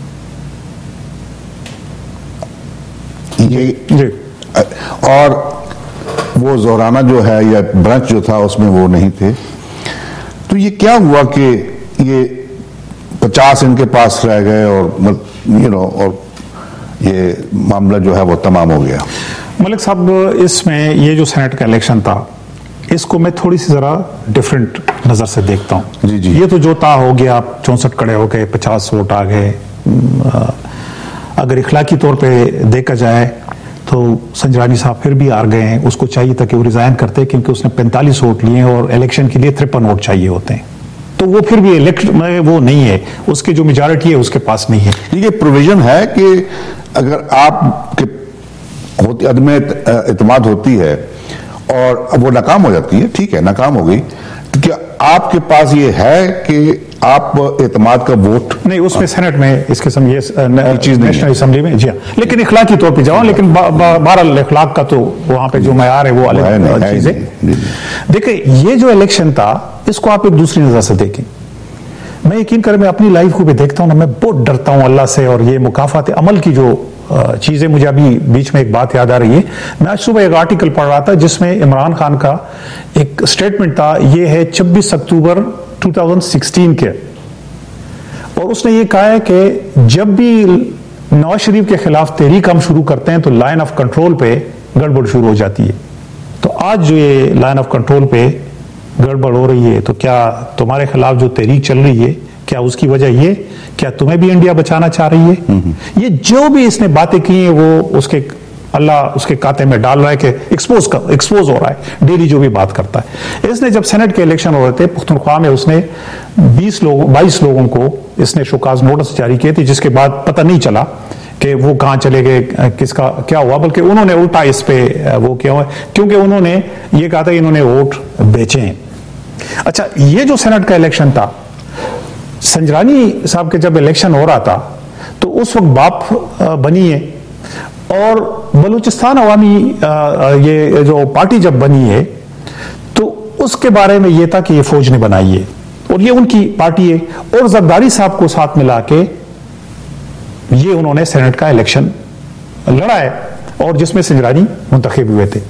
और वो जोराना जो है या ब्रंच जो था उसमें वो नहीं थे। तो ये क्या हुआ कि ये 50 इनके पास रह गए और और ये मामला जो है वो तमाम हो गया। मलिक साहब, इसमें ये जो सेनेट का इलेक्शन था, इसको मैं थोड़ी सी जरा डिफरेंट नजर से देखता हूँ। जी जी, ये तो जो ता हो गया, 64 खड़े हो गए, 50 वोट आ गए। अगर इखलाकी तौर पे देखा जाए تو سنجرانی صاحب پھر بھی ہار گئے ہیں. اس کو چاہیے تھا کہ وہ ریزائن کرتے کیونکہ اس نے 45 ووٹ لیے ہیں اور الیکشن کے لیے 53 ووٹ چاہیے ہوتے ہیں. تو وہ پھر بھی وہ نہیں ہے, اس کی جو میجارٹی ہے اس کے پاس نہیں ہے. یہ پروویژن ہے کہ اگر آپ کے عدم اعتماد ہوتی ہے اور وہ ناکام ہو جاتی ہے, ٹھیک ہے ناکام ہو گئی, تو کیا آپ کے پاس یہ ہے کہ آپ اعتماد کا ووٹ نہیں, اس میں سینٹ میں اس قسم یہ چیز نیشنل اسمبلی میں جی ہاں, لیکن اخلاقی طور پہ جاؤں, لیکن بہرحال اخلاق کا تو وہاں پہ جو معیار ہے وہ الگ چیز ہے. دیکھیں یہ جو الیکشن تھا اس کو آپ ایک دوسری نظر سے دیکھیں. میں یقین کریں میں اپنی لائف کو بھی دیکھتا ہوں نا, میں بہت ڈرتا ہوں اللہ سے, اور یہ مکافات عمل کی جو چیزیں, مجھے ابھی بیچ میں ایک بات یاد آ رہی ہے. میں آج صبح ایک آرٹیکل پڑھ رہا تھا جس میں عمران خان کا ایک سٹیٹمنٹ تھا, یہ ہے 26 اکتوبر 2016 کے, اور اس نے یہ کہا ہے کہ جب بھی نواز شریف کے خلاف تحریک ہم شروع کرتے ہیں تو لائن آف کنٹرول پہ گڑبڑ شروع ہو جاتی ہے. تو آج جو یہ لائن آف کنٹرول پہ گڑبڑ ہو رہی ہے, تو کیا تمہارے خلاف جو تحریک چل رہی ہے کیا اس کی وجہ یہ, کیا تمہیں بھی انڈیا بچانا چاہ رہی ہے؟ یہ جو بھی اس نے باتیں کی ہیں وہ اس کے اللہ اس کے کاتے میں ڈال رہا ہے کہ ایکسپوز ہو رہا ہے ڈیلی جو بھی بات کرتا ہے. اس نے جب سینٹ کے الیکشن ہو رہے تھے پختونخوا میں, اس نے 22 لوگوں کو اس نے شوکاز نوٹس جاری کیے تھے, جس کے بعد پتہ نہیں چلا کہ وہ کہاں چلے گئے, کس کا کیا ہوا, بلکہ انہوں نے الٹا اس پہ وہ کیا ہوا, کیونکہ انہوں نے یہ کہا تھا کہ انہوں نے ووٹ بیچے ہیں. اچھا, یہ جو سینٹ کا الیکشن تھا, سنجرانی صاحب کے جب الیکشن ہو رہا تھا تو اس وقت باپ بنی ہے, اور بلوچستان عوامی یہ جو پارٹی جب بنی ہے تو اس کے بارے میں یہ تھا کہ یہ فوج نے بنائی ہے اور یہ ان کی پارٹی ہے, اور زرداری صاحب کو ساتھ ملا کے یہ انہوں نے سینٹ کا الیکشن لڑا ہے, اور جس میں سنجرانی منتخب ہوئے تھے.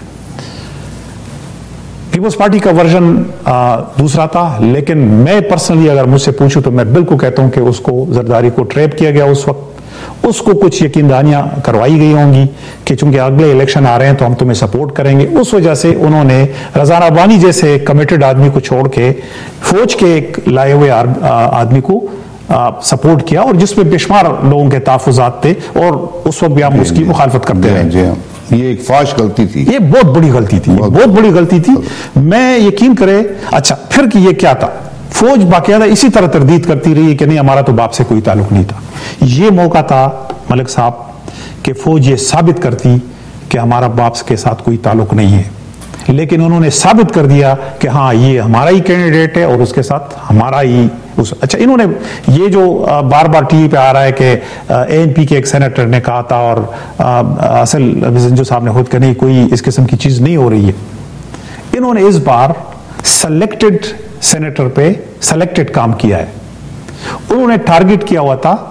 پیپلز پارٹی کا ورژن دوسرا تھا, لیکن میں پرسنلی اگر مجھ سے پوچھوں تو میں بالکل کہتا ہوں کہ اس کو زرداری کو ٹریپ کیا گیا. اس وقت اس کو کچھ یقین دہانیاں کروائی گئی ہوں گی کہ چونکہ اگلے الیکشن آ رہے ہیں تو ہم تمہیں سپورٹ کریں گے. اس وجہ سے انہوں نے رضا ربانی جیسے کمیٹڈ آدمی کو چھوڑ کے فوج کے ایک لائے ہوئے آدمی کو سپورٹ کیا, اور جس میں بے شمار لوگوں کے تحفظات تھے, اور اس وقت بھی ہم اس کی مخالفت کرتے ہیں. یہ ایک فاش غلطی تھی, یہ بہت بڑی غلطی تھی, بہت بڑی غلطی تھی. میں یقین کرے اچھا پھر کہ یہ کیا تھا, فوج باقاعدہ اسی طرح تردید کرتی رہی کہ نہیں ہمارا تو باپ سے کوئی تعلق نہیں تھا. یہ موقع تھا ملک صاحب کہ فوج یہ ثابت کرتی کہ ہمارا باپ کے ساتھ کوئی تعلق نہیں ہے, لیکن انہوں نے ثابت کر دیا کہ ہاں یہ ہمارا ہی کینڈیڈیٹ ہے اور اس کے ساتھ ہمارا ہی اچھا. انہوں نے یہ جو بار بار ٹی وی پہ آ رہا ہے کہ اے این پی کے ایک سینیٹر نے کہا تھا, اور اصل وزنجو صاحب نے خود کہ نہیں کوئی اس قسم کی چیز نہیں ہو رہی ہے. انہوں نے اس بار سلیکٹڈ سینیٹر پہ سلیکٹڈ کام کیا ہے. انہوں نے ٹارگٹ کیا ہوا تھا,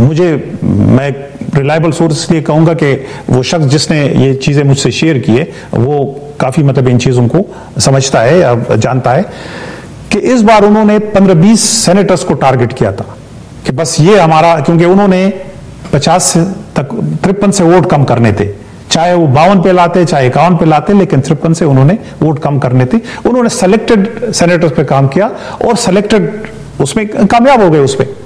میں ریلائبل سورس لیے کہوں گا کہ وہ شخص جس نے یہ چیزیں مجھ سے شیئر کی ہے وہ کافی مطلب ان چیزوں کو سمجھتا ہے یا جانتا ہے, کہ اس بار انہوں نے 15-20 سینیٹرز کو ٹارگٹ کیا تھا کہ بس یہ ہمارا, کیونکہ انہوں نے 50 تک 53 سے ووٹ کم کرنے تھے, چاہے وہ 52 پہ لاتے چاہے 51 پہ لاتے, لیکن 53 سے انہوں نے ووٹ کم کرنے تھے. انہوں نے سلیکٹڈ سینیٹرز پہ کام کیا اور سلیکٹڈ اس میں کامیاب ہو گئے. اس پہ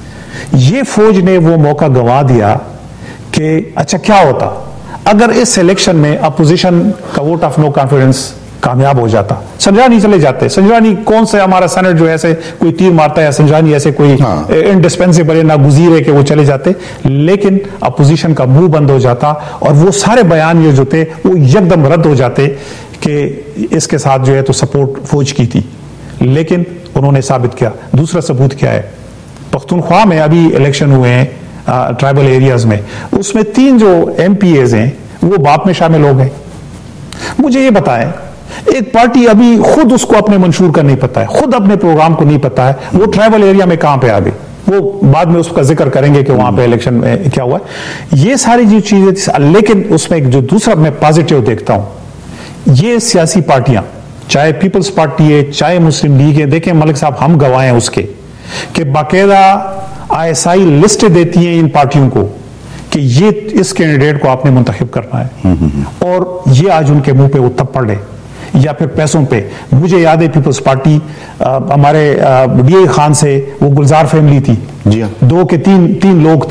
یہ فوج نے وہ موقع گنوا دیا کہ اچھا کیا ہوتا اگر اس الیکشن میں اپوزیشن کا ووٹ آف نو کانفیڈنس کامیاب ہو جاتا, سنجرانی چلے جاتے. سنجرانی کون سے ہمارا سینٹ جو ایسے کوئی تیر مارتا ہے, سنجرانی ایسے کوئی انڈسپینسیبل ہے ناگزیر ہے کہ وہ چلے جاتے, لیکن اپوزیشن کا منہ بند ہو جاتا اور وہ سارے بیان یہ جو تھے وہ یکدم رد ہو جاتے کہ اس کے ساتھ جو ہے تو سپورٹ فوج کی تھی. لیکن انہوں نے ثابت کیا. دوسرا ثبوت کیا ہے, پختونخوا میں ابھی الیکشن ہوئے ہیں ٹرائبل ایریاز میں, اس میں 3 جو ایم پی ایز ہیں وہ باپ میں شامل ہو گئے. مجھے یہ بتائیں, ایک پارٹی ابھی خود اس کو اپنے منشور کا نہیں پتا ہے, خود اپنے پروگرام کو نہیں پتا ہے, وہ ٹرائبل ایریا میں کہاں پہ آ گئی, وہ بعد میں اس کا ذکر کریں گے کہ وہاں پہ الیکشن میں کیا ہوا ہے. یہ ساری جو چیزیں, لیکن اس میں جو دوسرا میں پازیٹیو دیکھتا ہوں, یہ سیاسی پارٹیاں چاہے پیپلز پارٹی ہے چاہے مسلم لیگ ہے, دیکھیں ملک صاحب ہم گواہ ہیں اس کے کہ باقاعدہ آئی ایس آئی لسٹ دیتی ہیں ان پارٹیوں کو کہ یہ اس کینڈیڈیٹ کو آپ نے منتخب کرنا ہے, اور یہ آج ان کے منہ پہ وہ تھپڑ ہے یا پھر پیسوں پہ. مجھے یاد ہے پیپلز پارٹی ہمارے ڈی اے خان سے وہ گلزار فیملی تھی, 2 کے 3 لوگ تھے,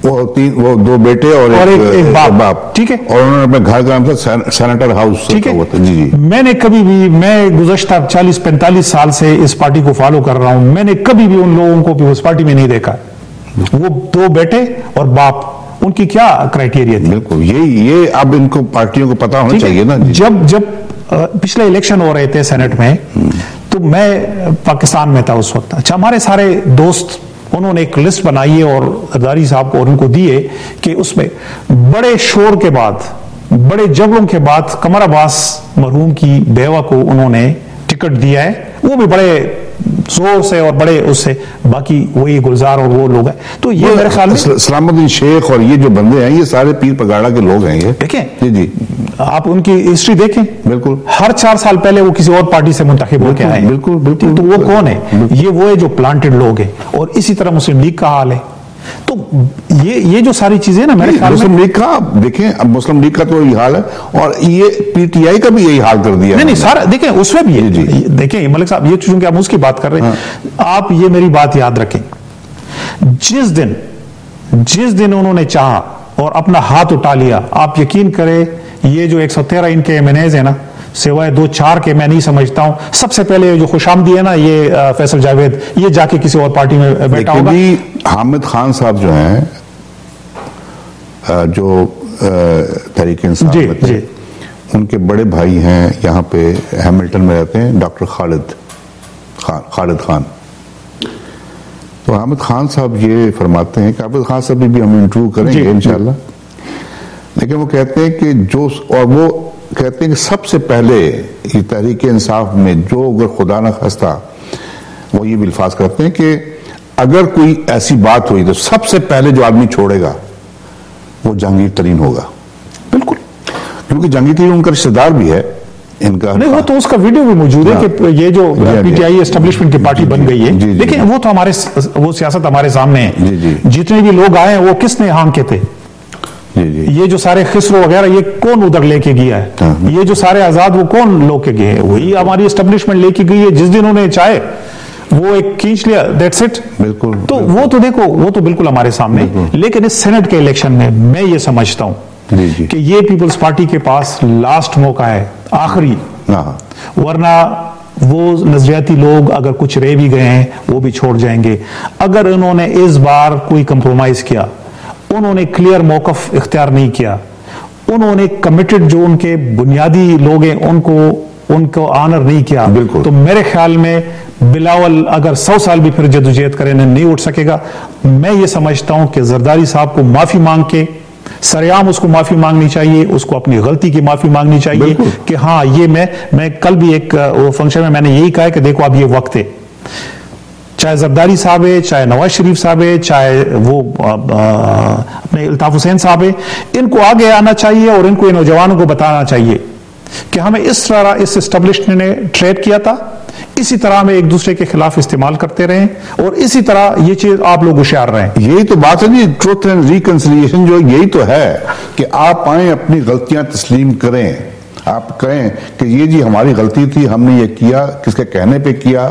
وہ 2 بیٹے اور ایک باپ, ٹھیک ہے, اور انہوں نے اپنے گھر کا نام تھا سینیٹر ہاؤس, ٹھیک ہے. جی میں نے کبھی بھی, میں گزشتہ 40-45 سال سے اس پارٹی کو فالو کر رہا ہوں, میں نے کبھی بھی ان لوگوں کو پیپلز پارٹی میں نہیں دیکھا. وہ 2 بیٹے اور باپ, ان کی کیا کرائیٹیریا تھی؟ بالکل یہ اب ان کو پارٹیوں کو پتا ہونا چاہیے نا. جب پچھلے الیکشن ہو رہے تھے سینٹ میں, تو میں پاکستان میں تھا اس وقت. اچھا, ہمارے سارے دوست انہوں نے ایک لسٹ بنائی ہے اور زرداری صاحب کو اور ان کو دیے کہ اس میں بڑے شور کے بعد, بڑے جبروں کے بعد قمر عباس مرحوم کی بیوہ کو انہوں نے ٹکٹ دیا ہے, وہ بھی بڑے زور سے اور بڑے اس سے, باقی وہی گلزار اور وہ لوگ ہیں. تو یہ میرے خیال میں سلام الدین شیخ اور یہ جو بندے ہیں یہ سارے پیر پگاڑا کے لوگ ہیں. یہ دیکھیں, جی آپ ان کی ہسٹری دیکھیں, بالکل ہر 4 سال پہلے وہ کسی اور پارٹی سے منتخب ہو کے آئے. بالکل. تو وہ کون ہے؟ یہ وہ ہے جو پلانٹڈ لوگ ہیں. اور اسی طرح مسلم لیگ کا حال ہے. تو یہ جو ساری چیزیں نا میرے خیال میں, مسلم لیگ کا دیکھیں, اب مسلم لیگ کا تو یہی حال ہے, اور یہ پی ٹی آئی کا بھی یہی حال کر دیا. نہیں سارا دیکھیں, اس میں بھی ہے. دیکھیں ملک صاحب, یہ چونکہ آپ اس کی بات کر رہے ہیں, آپ یہ میری بات یاد رکھیں, جس دن انہوں نے چاہا اور اپنا ہاتھ اٹھا لیا, آپ یقین کریں یہ جو 113 ان کے MNAs ہیں نا, سوائے 2-4 کے میں نہیں سمجھتا ہوں. سب سے پہلے جو خوش آمدی ہے نا یہ فیصل جاوید, یہ جا کے کسی اور پارٹی میں بیٹھا ہوگا. حامد خان صاحب جو ہیں, جو تحریک انصاف میں تھے, ان کے بڑے بھائی ہیں یہاں پہ ہیملٹن میں رہتے ہیں, ڈاکٹر خالد خان. تو حامد خان صاحب یہ فرماتے ہیں کہ حامد خان صاحب بھی ہم انٹرویو کریں گے انشاءاللہ, لیکن وہ کہتے ہیں کہ اور وہ کہتے ہیں کہ سب سے پہلے یہ تحریک انصاف میں جو اگر خدا نہ خواستہ, وہ یہ بھی الفاظ کرتے ہیں کہ اگر کوئی ایسی بات ہوئی تو سب سے پہلے جو آدمی چھوڑے گا وہ جہانگیر ترین ہوگا. بالکل, کیونکہ جہانگیر ترین ان کا رشتہ دار بھی ہے ان کا. نہیں, وہ تو اس کا ویڈیو بھی موجود ہے کہ یہ جو پی ٹی آئی اسٹیبلشمنٹ کی پارٹی بن گئی ہے. لیکن وہ تو وہ سیاست ہمارے سامنے ہے. جتنے بھی لوگ آئے ہیں وہ کس نے ہانکے تھے؟ یہ جو سارے خسرو وغیرہ یہ کون ادھر لے کے گیا ہے؟ یہ جو سارے آزاد وہ کون لوگ کے گئے ہیں؟ وہی ہماری اسٹیبلشمنٹ لے کے گئی ہے. جس دن انہیں چاہے وہ ایک کھینچ لیا, دیٹس اٹ. بالکل. تو وہ تو دیکھو, وہ تو بالکل ہمارے سامنے. لیکن اس سینٹ کے الیکشن میں یہ سمجھتا ہوں کہ یہ پیپلز پارٹی کے پاس لاسٹ موقع ہے, آخری. ورنہ وہ نظریاتی لوگ اگر کچھ رہ بھی گئے ہیں وہ بھی چھوڑ جائیں گے. اگر انہوں نے اس بار کوئی کمپرومائز کیا, انہوں نے کلیئر موقف اختیار نہیں کیا, انہوں نے کمیٹڈ جو ان کے بنیادی لوگ ہیں ان کو آنر نہیں کیا, تو میرے خیال میں بلاول اگر 100 سال بھی پھر جدوجہد کرے نہیں اٹھ سکے گا. میں یہ سمجھتا ہوں کہ زرداری صاحب کو معافی مانگ کے, سریعام اس کو معافی مانگنی چاہیے, اس کو اپنی غلطی کی معافی مانگنی چاہیے کہ ہاں یہ میں کل بھی ایک فنکشن میں نے یہی کہا کہ دیکھو اب یہ وقت ہے, چاہے زرداری صاحب ہے, چاہے نواز شریف صاحب ہے, چاہے وہ اپنے الطاف حسین صاحب ہے, ان کو آگے آنا چاہیے اور ان کو ان نوجوانوں کو بتانا چاہیے کہ ہمیں اس طرح اس اسٹیبلشمنٹ نے ٹریڈ کیا تھا, اسی طرح ہمیں ایک دوسرے کے خلاف استعمال کرتے رہیں, اور اسی طرح یہ چیز آپ لوگ ہوشیار رہیں. یہی تو بات ہے جی, ٹروتھ اینڈ ریکنسیلیشن جو یہی تو ہے کہ آپ آئیں, اپنی غلطیاں تسلیم کریں, آپ کہیں کہ یہ جی ہماری غلطی تھی, ہم نے یہ کیا, کس کے کہنے پہ کیا.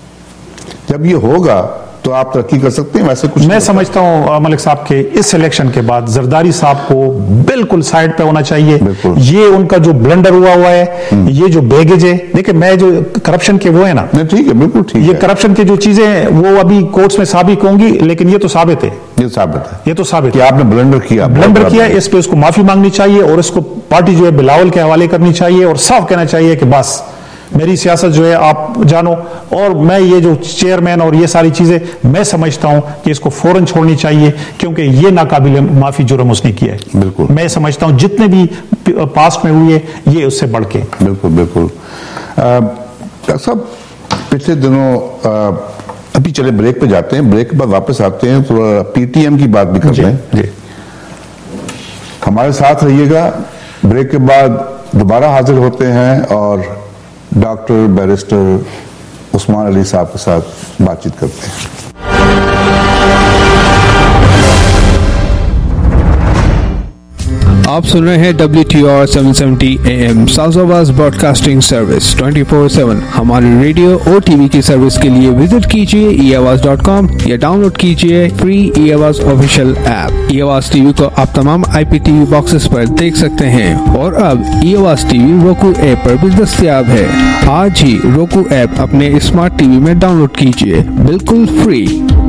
جب یہ ہوگا تو آپ ترقی کر سکتے ہیں. ویسے کچھ میں سمجھتا ہوں ملک صاحب کے اس الیکشن کے بعد زرداری صاحب کو بالکل سائڈ پہ ہونا چاہیے. یہ ان کا جو بلنڈر ہوا ہے, یہ جو بیگیج ہے, دیکھیں میں جو کرپشن کے وہ ہیں نا, ٹھیک ہے, بالکل ٹھیک ہے, یہ کرپشن کی جو چیزیں ہیں وہ ابھی کورٹس میں ثابت ہوں گی, لیکن یہ تو ثابت ہے, یہ تو ثابت کہ آپ نے بلنڈر کیا, اس پہ اس کو معافی مانگنی چاہیے, اور اس کو پارٹی جو ہے بلاول کے حوالے کرنی چاہیے, اور صاف کہنا چاہیے کہ بس میری سیاست جو ہے آپ جانو, اور میں یہ جو چیئرمین اور یہ ساری چیزیں میں سمجھتا ہوں کہ اس کو فوراً چھوڑنی چاہیے, کیونکہ یہ ناقابل معافی جرم اس نے کیا ہے. بالکل, میں سمجھتا ہوں جتنے بھی پاسٹ میں ہوئی ہے یہ اس سے بڑھ کے. بالکل بالکل. ڈاکٹر صاحب پچھلے دنوں ابھی چلے بریک پہ جاتے ہیں, بریک کے بعد واپس آتے ہیں تو پی ٹی ایم کی بات بھی کر رہے ہیں. ہمارے ساتھ رہیے گا, بریک کے بعد دوبارہ حاضر ہوتے ہیں اور ڈاکٹر بیرسٹر عثمان علی صاحب کے ساتھ بات چیت کرتے ہیں. आप सुन रहे हैं WTR 770 AM South Broadcasting Service 24/7। हमारी रेडियो और टीवी की सर्विस के लिए विजिट कीजिए eAwaz.com या डाउनलोड कीजिए free eAwaz official app. eAwaz TV को आप तमाम IPTV बॉक्सेस पर देख सकते हैं और अब eAwaz टीवी roku ऐप पर भी दस्तयाब है। आज ही roku ऐप अपने स्मार्ट टीवी में डाउनलोड कीजिए, बिल्कुल free.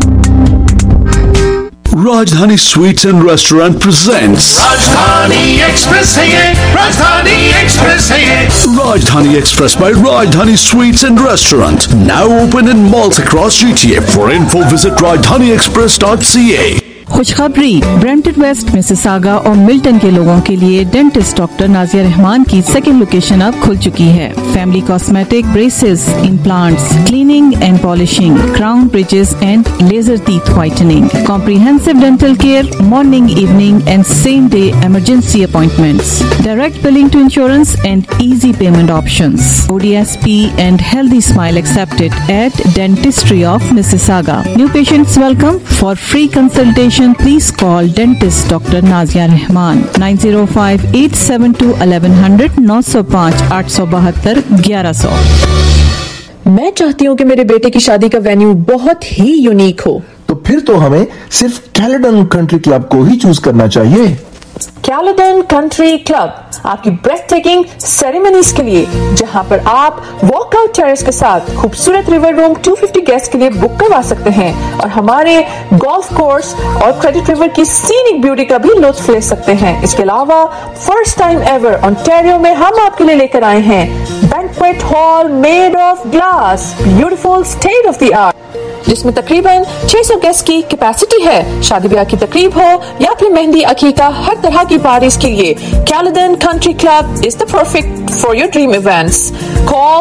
Rajdhani Sweets and Restaurant presents Rajdhani Express है ये, Rajdhani Express है ये। Rajdhani Express by Rajdhani Sweets and Restaurant, now open in malls across GTA. For info, visit rajdhaniexpress.ca. खुशखबरी, Brampton West, Mississauga और Milton के लोगों के लिए डेंटिस्ट डॉक्टर नाजिया रहमान की सेकेंड लोकेशन अब खुल चुकी है। Family cosmetic, braces, implants, cleaning and polishing, crown bridges and laser teeth whitening, comprehensive dental care, morning, evening and same day emergency appointments, direct billing to insurance and easy payment options, ODSP and healthy smile accepted at Dentistry of Mississauga. New patients welcome. For free consultation please call dentist Dr. Nazia Rahman 905-872-1100 905-872-1100। मैं चाहती हूँ कि मेरे बेटे की शादी का venue बहुत ही यूनिक हो। तो फिर तो हमें सिर्फ कैलेडन कंट्री क्लब को ही चूज करना चाहिए। कैलेडन कंट्री क्लब आपकी ब्रेथ टेकिंग सेरेमनीज के लिए, जहां पर आप वॉकआउट टेरेस के साथ खूबसूरत रिवर रूम 250 गेस्ट के लिए बुक करवा सकते हैं और हमारे गोल्फ कोर्स और क्रेडिट रिवर की सीनिक ब्यूटी का भी लुत्फ ले सकते हैं। इसके अलावा फर्स्ट टाइम एवर ओंटारियो में हम आपके लिए लेकर आए हैं banquet hall made of glass, beautiful state of the art, जिसमें तकरीबन 600 गेस्ट की कैपेसिटी है। शादी ब्याह की तकरीब हो या फिर मेहंदी अकीका, हर तरह की पार्टीज के लिए Caledon country club is the perfect for your dream events. Call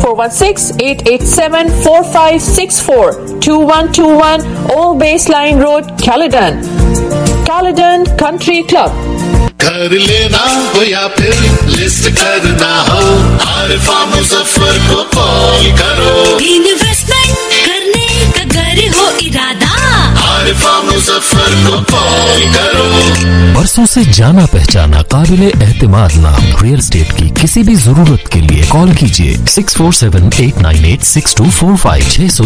416-887-4564 2121 Old Baseline Road, Caledon. Caledon Country Club. घर लेना हो या फिर लिस्ट करना हो, आरिफा मुजफ्फर को कॉल करो। इन्वेस्टमेंट करने का घर हो इरादा, आरिफा मुजफ्फर को कॉल करो। बरसों से जाना पहचाना काबिले एहतिमाद नाम रियल एस्टेट की किसी भी जरूरत के लिए कॉल कीजिए 6478986245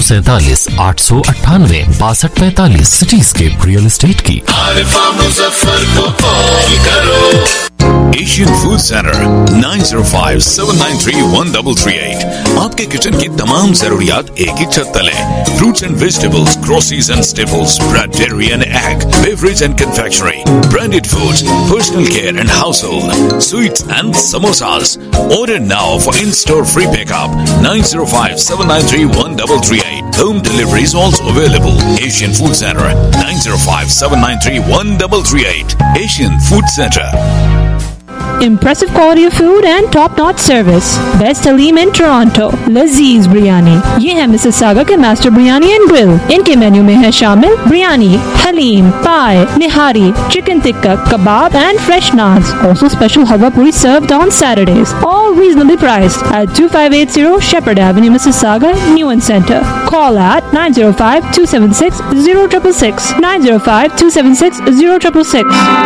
647-898 सिटीस्केप रियल एस्टेट की। आरिफा मुजफ्फर को कॉल करो। Asian food centre 9057931338। आपके किचन की तमाम जरूरियात एक ही छत तले। Fruits and vegetables, groceries and staples, bread, dairy and egg, beverage and confectionery, branded foods, personal care and household, sweets and samosas. Order now for in-store free pickup 905-793-1338. Home delivery is also available. Asian Food Center 905-793-1338. Asian Food Center. Impressive quality of food and top-notch service. Best Halim in Toronto. Lazeez Biryani. ये है Mississauga के Master Biryani and Grill. इनके menu में है शामिल biryani, haleem, paya, nihari, chicken tikka, kebab and fresh naans. Also special halwa puri served on Saturdays. All reasonably priced at 2580 Shepherd Avenue, Mississauga, Newen Center. Call at 905-276-0666. 905-276-0666.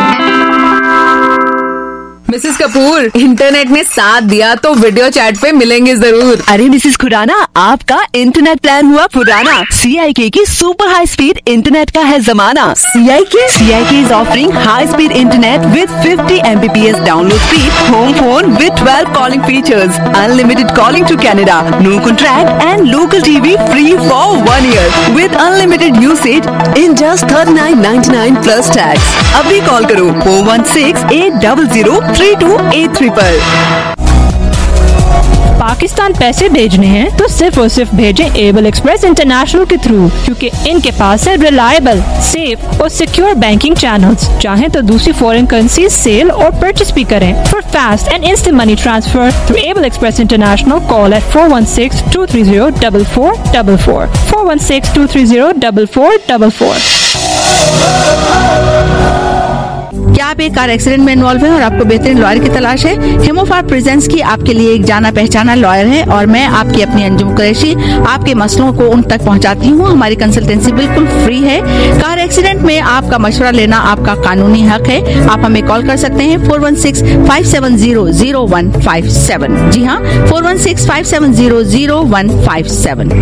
Mrs Kapoor, internet ने साथ दिया तो video chat पे मिलेंगे जरूर। अरे मिसेस खुराना, आपका इंटरनेट प्लान हुआ पुराना। CIK की सुपर हाई स्पीड इंटरनेट का है जमाना। CIK is offering high speed internet with 50 Mbps download speed, home phone with 12 calling features, unlimited calling to Canada, no contract and local TV free for 1 year with unlimited usage in just $39.99 plus tax. अभी call करो 416-800-3283 पर। पाकिस्तान पैसे भेजने हैं तो सिर्फ और सिर्फ भेजें एबल एक्सप्रेस इंटरनेशनल के थ्रू, क्योंकि इनके पास है रिलायबल, सेफ और सिक्योर बैंकिंग चैनल्स। चाहें तो दूसरी फॉरेन करेंसी सेल और परचेस भी करें। For fast and instant money transfer through Able Express International call at 416-230-4444 416-230-4444। क्या आप एक कार एक्सीडेंट में इन्वॉल्व हैं और आपको बेहतरीन लॉयर की तलाश है, हिमोफार प्रेजेंस की आपके लिए एक जाना पहचाना लॉयर है और मैं आपकी अपनी अंजुम कुरैशी आपके मसलों को उन तक पहुंचाती हूं। हमारी कंसल्टेंसी बिल्कुल फ्री है। कार एक्सीडेंट में आपका मशवरा लेना आपका कानूनी हक है। आप हमें कॉल कर सकते हैं 416-570-0157। जी हाँ, 416-570-0157।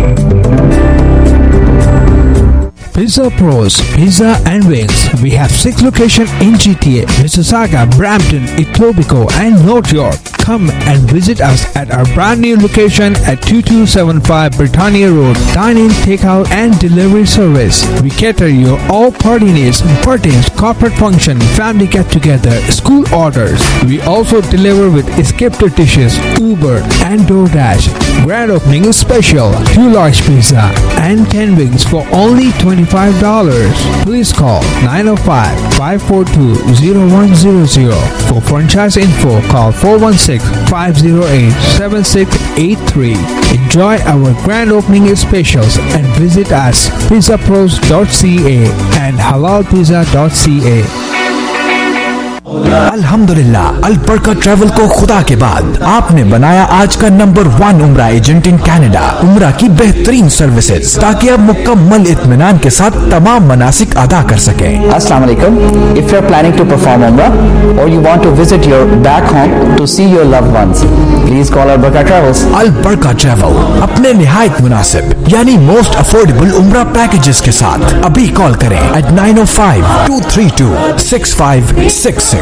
Pizza Pros, Pizza and Wings. We have 6 locations in GTA, Mississauga, Brampton, Etobicoke and North York. Come and visit us at our brand new location at 2275 Britannia Road. Dine-in, takeout and delivery service. We cater your all party needs, birthdays, corporate function, family get-together, school orders. We also deliver with escape dishes, Uber and DoorDash. Grand opening special, 2 large pizza and 10 wings for only $25. Please call 905-542-0100. For franchise info, call 416-508-7683. Enjoy our grand opening specials and visit us pizzapros.ca and halalpizza.ca. अल्हम्दुलिल्लाह, अल बरका travel को खुदा के बाद आपने बनाया आज का नंबर 1 उम्रा एजेंट इन कनाडा। उम्रा की बेहतरीन सर्विसेज ताकि आप मुकम्मल इत्मीनान के साथ तमाम मनासिक अदा कर सकें। अस्सलाम वालेकुम। If you are planning to perform Umrah or you want to visit your back home to see your loved ones, please call Al Barka Travels. Al Barka Travel अपने निहायत मुनासिब यानी मोस्ट अफोर्डेबल उम्रा पैकेजेस के साथ अभी call करें at 905-232-6566।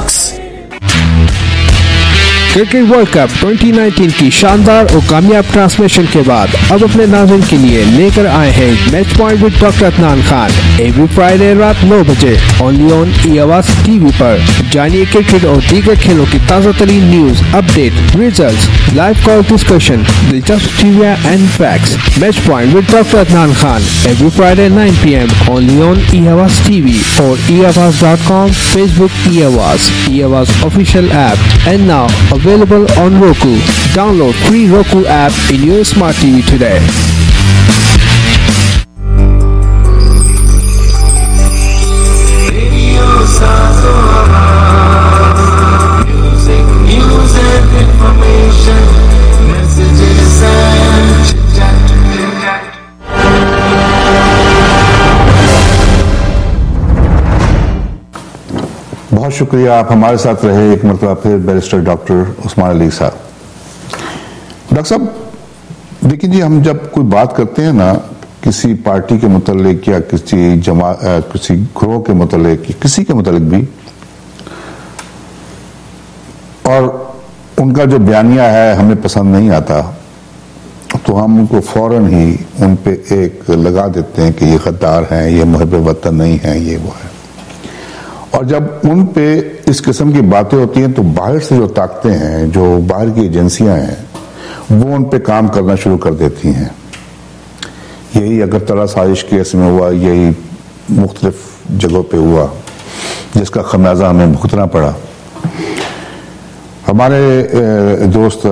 Cricket World Cup 2019 की शानदार और कामयाब ट्रांसमिशन के बाद अब अपने नाज़रीन के लिए लेकर आए हैं match point with doctor Adnan Khan every Friday रात 9 बजे ओनली ऑन ई-आवाज़ टीवी पर। जानिए क्रिकेट और दीगर खेलों की ताज़ा तरीन news, update, results, live call discussion, दिलचस्प trivia and facts. Match point with doctor Adnan Khan every Friday 9 PM only on ई-आवाज़ TV और eavaz.com, Facebook e-आवाज़, e-आवाज़ official app and now available on Roku. Download free Roku app in your smart TV today. बहुत शुक्रिया, आप हमारे साथ रहे एक मरतबा फिर बैरिस्टर डॉक्टर उस्मान अली साहब। डॉक्टर साहब देखिए जी, हम जब कोई बात करते हैं ना किसी पार्टी के मुतालिक या किसी किसी ग्रोह के मुतालिक, किसी के मुतालिक भी, और उनका जो बयानिया है हमें पसंद नहीं आता, तो हम उनको फौरन ही उन पे एक लगा देते हैं कि ये गद्दार हैं, ये मुहब्बे वतन नहीं है, ये वो है। और जब उन पे इस किस्म की बातें होती हैं तो बाहर से जो ताकतें हैं, जो बाहर की एजेंसियां हैं, वो उन पे काम करना शुरू कर देती हैं। यही अगरतला साजिश केस में हुआ, यही मुख्तलिफ जगहों पे हुआ, जिसका खमियाजा हमें भुगतना पड़ा। हमारे दोस्त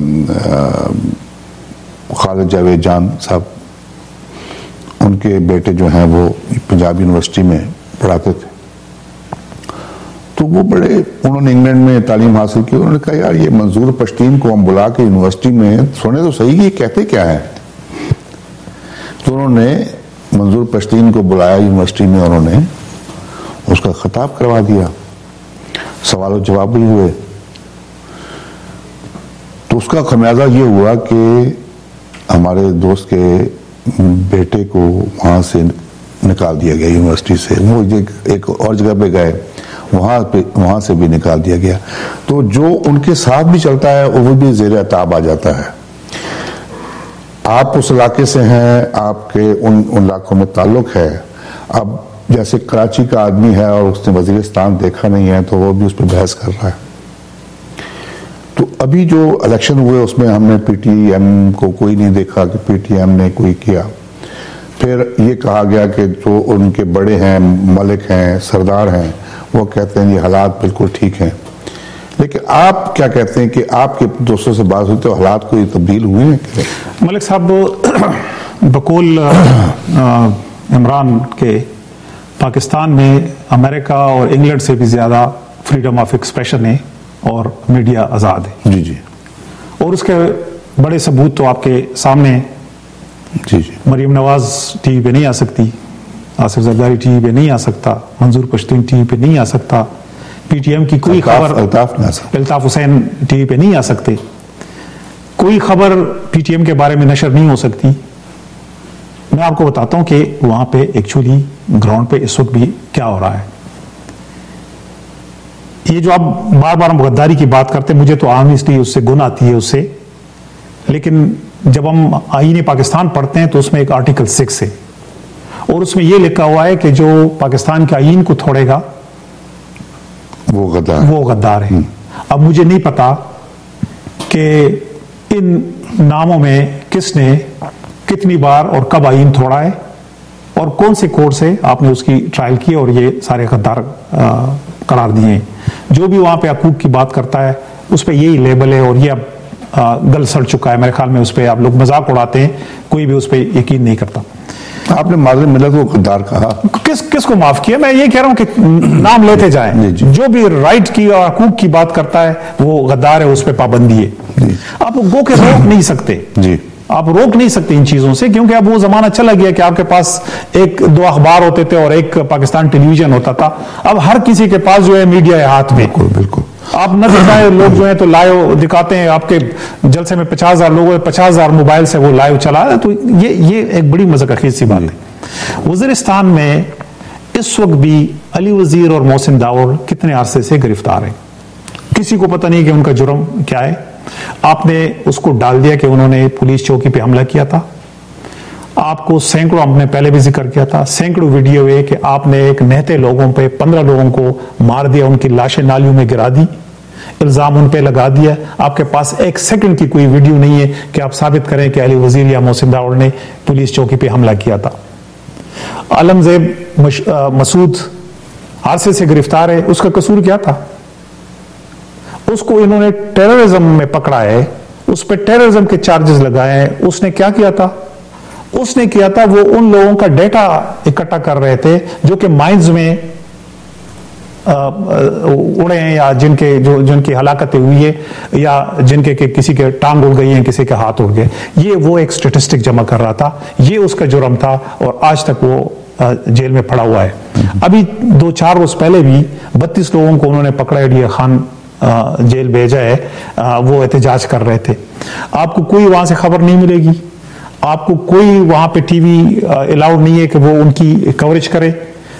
खालिद जावेद जान साहब, उनके बेटे जो हैं वो पंजाब यूनिवर्सिटी में पढ़ाते थे, तो वो उन्होंने इंग्लैंड में तालीम हासिल की। उन्होंने कहा यार ये मंजूर पश्तीन को हम बुला के यूनिवर्सिटी में सुने तो सही, ये कहते क्या है। तो उन्होंने मंजूर पश्तीन को बुलाया यूनिवर्सिटी में, उन्होंने उसका खिताब करवा दिया, सवाल जवाब भी हुए। तो उसका खमियाजा ये हुआ कि हमारे दोस्त के बेटे को वहां से निकाल दिया गया यूनिवर्सिटी से। वो एक और जगह पे गए, वहां से भी निकाल दिया गया। तो जो उनके साथ भी चलता है वो भी ज़ेर अताब आ जाता है। आप उस इलाके से हैं, आपके उन इलाकों में ताल्लुक है। अब जैसे कराची का आदमी है और उसने वजीरिस्तान देखा नहीं है, तो वो भी उस पर बहस कर रहा है। तो अभी जो इलेक्शन हुए उसमें हमने पीटीएम को कोई नहीं देखा कि पीटीएम ने कोई किया। फिर ये कहा गया कि जो उनके बड़े हैं, मलिक हैं, सरदार हैं, वो कहते हैं ये हालात बिल्कुल ठीक हैं। लेकिन आप क्या कहते हैं कि आपके दोस्तों से बात होती है, हालात कोई तब्दील हुए हैं? मलिक साहब, बकौल इमरान के पाकिस्तान में अमेरिका और इंग्लैंड से भी ज़्यादा फ्रीडम ऑफ एक्सप्रेशन है और मीडिया आज़ाद है। जी जी। और उसके बड़े सबूत तो आपके सामने हैं। जी जी। मरीम नवाज टीवी पे नहीं आ सकती, आसिफ जरदारी टीवी पे नहीं आ सकता, मंजूर पश्तून टीवी पे नहीं आ सकता, पीटीएम की कोई खबर, अल्ताफ हुसैन टीवी पे नहीं आ सकते, कोई खबर पीटीएम के बारे में नशर नहीं हो सकती। मैं आपको बताता हूं कि वहां पे एक्चुअली ग्राउंड पे इस वक्त भी क्या हो रहा है। ये जो आप बार बार हम गद्दारी की बात करते हैं, मुझे तो ऑनेस्टली उससे गुन आती है उससे, लेकिन जब हम आईन पाकिस्तान पढ़ते हैं तो उसमें एक आर्टिकल 6 है और उसमें यह लिखा हुआ है कि जो पाकिस्तान के आईन को तोड़ेगा वो गद्दार है। अब मुझे नहीं पता कि इन नामों में किसने कितनी बार और कब आईन तोड़ा है और कौन से कोर्ट से आपने उसकी ट्रायल की और ये सारे गद्दार करार दिए हैं। जो भी वहां पे हकूक की बात करता है उस पर यही लेबल है और ये अब गल सड़ चुका है। मेरे ख्याल में उस पर आप लोग मजाक उड़ाते हैं, कोई भी उस पर यकीन नहीं करता। आपने मालूम मिला को गद्दार कहा, किसको माफ किया? मैं ये कह रहा हूं कि नाम लेते जाएं। जो भी राइट की और हकूक की बात करता है वो गद्दार है, उस पर पाबंदी है। आप गो के रोक नहीं सकते जी, आप रोक नहीं सकते इन चीजों से, क्योंकि अब वो जमाना चला गया कि आपके पास एक दो अखबार होते थे और एक पाकिस्तान टेलीविजन होता था। अब हर किसी के पास जो है मीडिया है हाथ में। बिल्कुल। आप न दिखाए, लोग जो है तो लाइव दिखाते हैं। आपके जलसे में 50,000 लोग, 50,000 मोबाइल से वो लाइव चला है। तो ये एक बड़ी मज़ाक़ सी बात है। वज़ीरिस्तान में इस वक्त भी अली वजीर और मोहसिन दाऊद कितने अरसे से गिरफ्तार हैं, किसी को पता नहीं कि उनका जुर्म क्या है। आपने उसको डाल दिया कि उन्होंने पुलिस चौकी पे हमला किया था। आपको सैकड़ों, हमने पहले भी जिक्र किया था, सैकड़ों वीडियो है कि आपने एक नहते लोगों पे 15 लोगों को मार दिया, उनकी लाशें नालियों में गिरा दी, इल्जाम उन पे लगा दिया। आपके पास एक सेकंड की कोई वीडियो नहीं है कि आप साबित करें कि अली वजीर या मोहसिन दाऊद ने पुलिस चौकी पे हमला किया था। आलमजेब मसूद अरसे से गिरफ्तार है, उसका कसूर क्या था? उसको इन्होंने टेररिज्म में पकड़ा है, उस पर टेररिज्म के चार्जेस लगाए हैं। उसने क्या किया था? उसने किया था वो उन लोगों का डेटा इकट्ठा कर रहे थे जो कि माइंस में उड़े हैं या जिनकी हलाकतें हुई है या जिनके किसी के टांग उड़ गई है, किसी के हाथ उड़ गए। ये वो एक स्टेटिस्टिक जमा कर रहा था, ये उसका जुर्म था और आज तक वो जेल में पड़ा हुआ है। अभी 2-4 रोज पहले भी 32 लोगों को उन्होंने पकड़ा, एडिया खान जेल भेजा है, वो एहतजाज कर रहे थे। आपको कोई वहां से खबर नहीं मिलेगी, आपको कोई वहां पे टीवी अलाउड नहीं है कि वो उनकी कवरेज करे।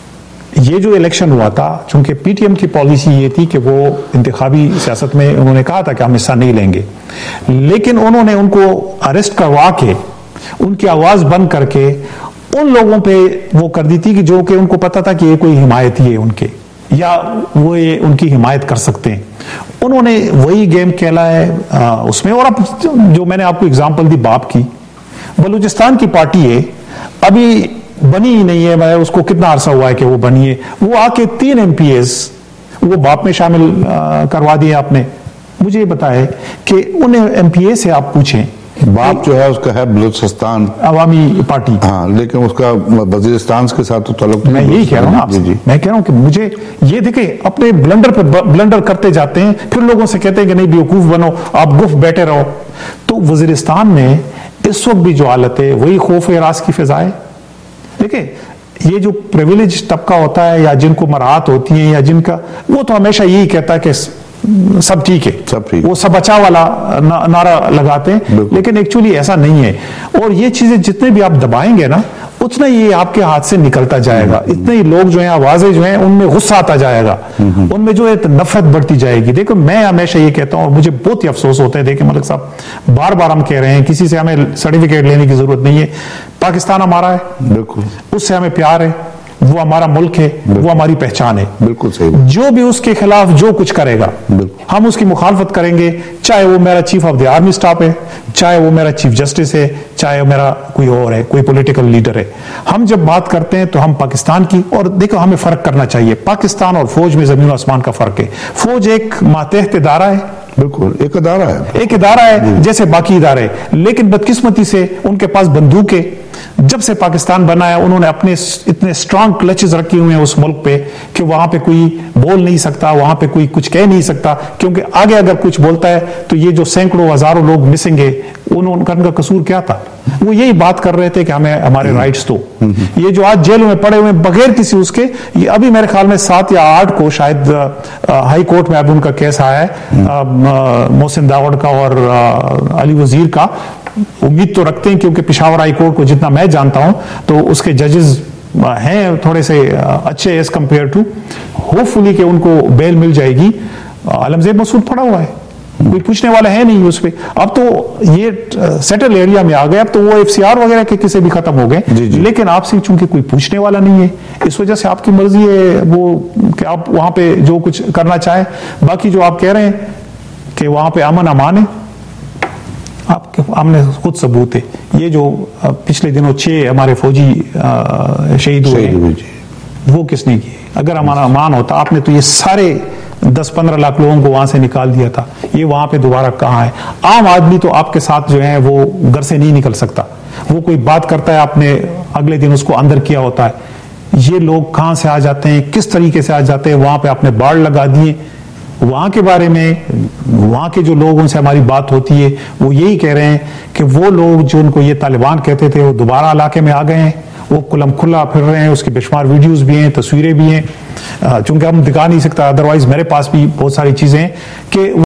ये जो इलेक्शन हुआ था, चूंकि पीटीएम की पॉलिसी ये थी कि वो इंतखाबी सियासत में उन्होंने कहा था कि हम हिस्सा नहीं लेंगे, लेकिन उन्होंने उनको अरेस्ट करवा के उनकी आवाज बंद करके उन लोगों पे वो कर दी थी कि जो कि उनको पता था कि ये कोई हिमायती है उनके, या वो ये उनकी हिमायत कर सकते हैं। उन्होंने वही गेम खेला है उसमें। और अब जो मैंने आपको एग्जांपल दी बाप की, बलूचिस्तान की पार्टी है, अभी बनी ही नहीं है, मैं उसको कितना अरसा हुआ है कि वो बनी है, वो आके 3 MPs वो बाप में शामिल करवा दिए आपने। मुझे ये बताए कि उन MPA से आप पूछें, बाप जो है उसका है बलूचिस्तान अवामी पार्टी, हाँ, लेकिन उसका वजीरिस्तान के साथ तो ताल्लुक नहीं। मैं यही कह रहा हूँ आपसे, मैं कह रहा हूँ कि मुझे ये देखे अपने ब्लंडर पे ब्लंडर करते जाते हैं, फिर लोगों से कहते हैं कि नहीं बेवकूफ बनो, आप गुफ बैठे रहो। तो वजीरिस्तान में इस वक्त भी जो हालत है वही खौफ रास की फिजा है। देखिए, ये जो प्रिविलेज तबका होता है या जिनको मराहत होती है या जिनका, वो तो हमेशा यही कहता है कि सब ठीक है, सब ठीक, वो सब बचाव वाला नारा लगाते हैं, लेकिन एक्चुअली ऐसा नहीं है। और ये चीजें जितने भी आप दबाएंगे ना, उतना ये आपके हाथ से निकलता जाएगा। इतने ही लोग जो हैं, आवाजें जो हैं, उनमें गुस्सा आता जाएगा, उनमें जो है नफरत बढ़ती जाएगी। देखो, मैं हमेशा ये कहता हूं और मुझे बहुत ही अफसोस होता है, देखिए मलिक साहब, बार बार हम कह रहे हैं किसी से हमें सर्टिफिकेट लेने की जरूरत नहीं है। पाकिस्तान हमारा है, बिल्कुल, उससे हमें प्यार है, वो हमारा मुल्क है, वो हमारी पहचान है। बिल्कुल सही। जो भी उसके खिलाफ जो कुछ करेगा हम उसकी मुखालफत करेंगे, चाहे वो मेरा chief of the army staff है, चाहे वो मेरा चीफ जस्टिस है, चाहे वो मेरा कोई और है, कोई पॉलिटिकल लीडर है। हम जब बात करते हैं तो हम पाकिस्तान की, और देखो हमें फर्क करना चाहिए, पाकिस्तान और फौज में जमीन आसमान का फर्क है। फौज एक मातहत इदारा है, बिल्कुल एक इदारा है, एक इदारा है जैसे बाकी इदारे, लेकिन बदकिस्मती से उनके पास बंदूक है, जब से पाकिस्तान बना है उन्होंने अपने इतने स्ट्रांग क्लचेस रखे हुए हैं उस मुल्क पे कि वहां पे कोई बोल नहीं सकता, वहां पे कोई कुछ कह नहीं सकता, क्योंकि आगे अगर कुछ बोलता है तो ये जो सैकड़ों हजारों लोग मिसेंगे, उनका कसूर क्या था? वो यही बात कर रहे थे कि हमें हमारे राइट्स दो। ये जो आज जेल में पड़े हुए बगैर किसी उसके, ये अभी मेरे ख्याल में 7 या 8 को शायद हाई कोर्ट में अब उनका केस आया है, मोहसिन दावड़ का और अली वजीर का। उम्मीद तो रखते हैं, क्योंकि पेशावर हाई कोर्ट को जितना मैं जानता हूं तो उसके जजेस हैं थोड़े से अच्छे एज कंपेयर टू, होपफुली कि उनको बेल मिल जाएगी। आलमजेब मसूद पड़ा हुआ है, कोई पूछने वाला है नहीं उस पे। अब तो ये सेटल एरिया में आ गए, अब तो वो FCR वगैरह के किसे भी खत्म हो गए, लेकिन आपसे चूंकि कोई पूछने वाला नहीं है, इस वजह से आपकी मर्जी है वो कि आप वहां पे जो कुछ करना चाहें। बाकी जो आप कह रहे हैं कि वहां पे अमन अमान है, आपके हमने खुद सबूत है। ये जो पिछले दिनों 6 हमारे फौजी शहीद हुए, वो किसने किए? अगर हमारा अमान होता, आपने तो ये सारे 10-15 लाख लोगों को वहां से निकाल दिया था, ये वहां पे दोबारा कहां है? आम आदमी तो आपके साथ जो है वो घर से नहीं निकल सकता, वो कोई बात करता है आपने अगले दिन उसको अंदर किया होता है। ये लोग कहां से आ जाते हैं, किस तरीके से आ जाते हैं? वहां पे आपने बाढ़ लगा दिए। वहां के बारे में, वहां के जो लोगों से हमारी बात होती है वो यही कह रहे हैं कि वो लोग जो उनको ये तालिबान कहते थे वो दोबारा इलाके में आ गए हैं, वो कुलम खुला फिर रहे हैं। उसके बेशुमार वीडियोस भी हैं, तस्वीरें भी हैं, चूंकि हम दिखा नहीं सकता, अदरवाइज मेरे पास भी बहुत सारी चीजें हैं कि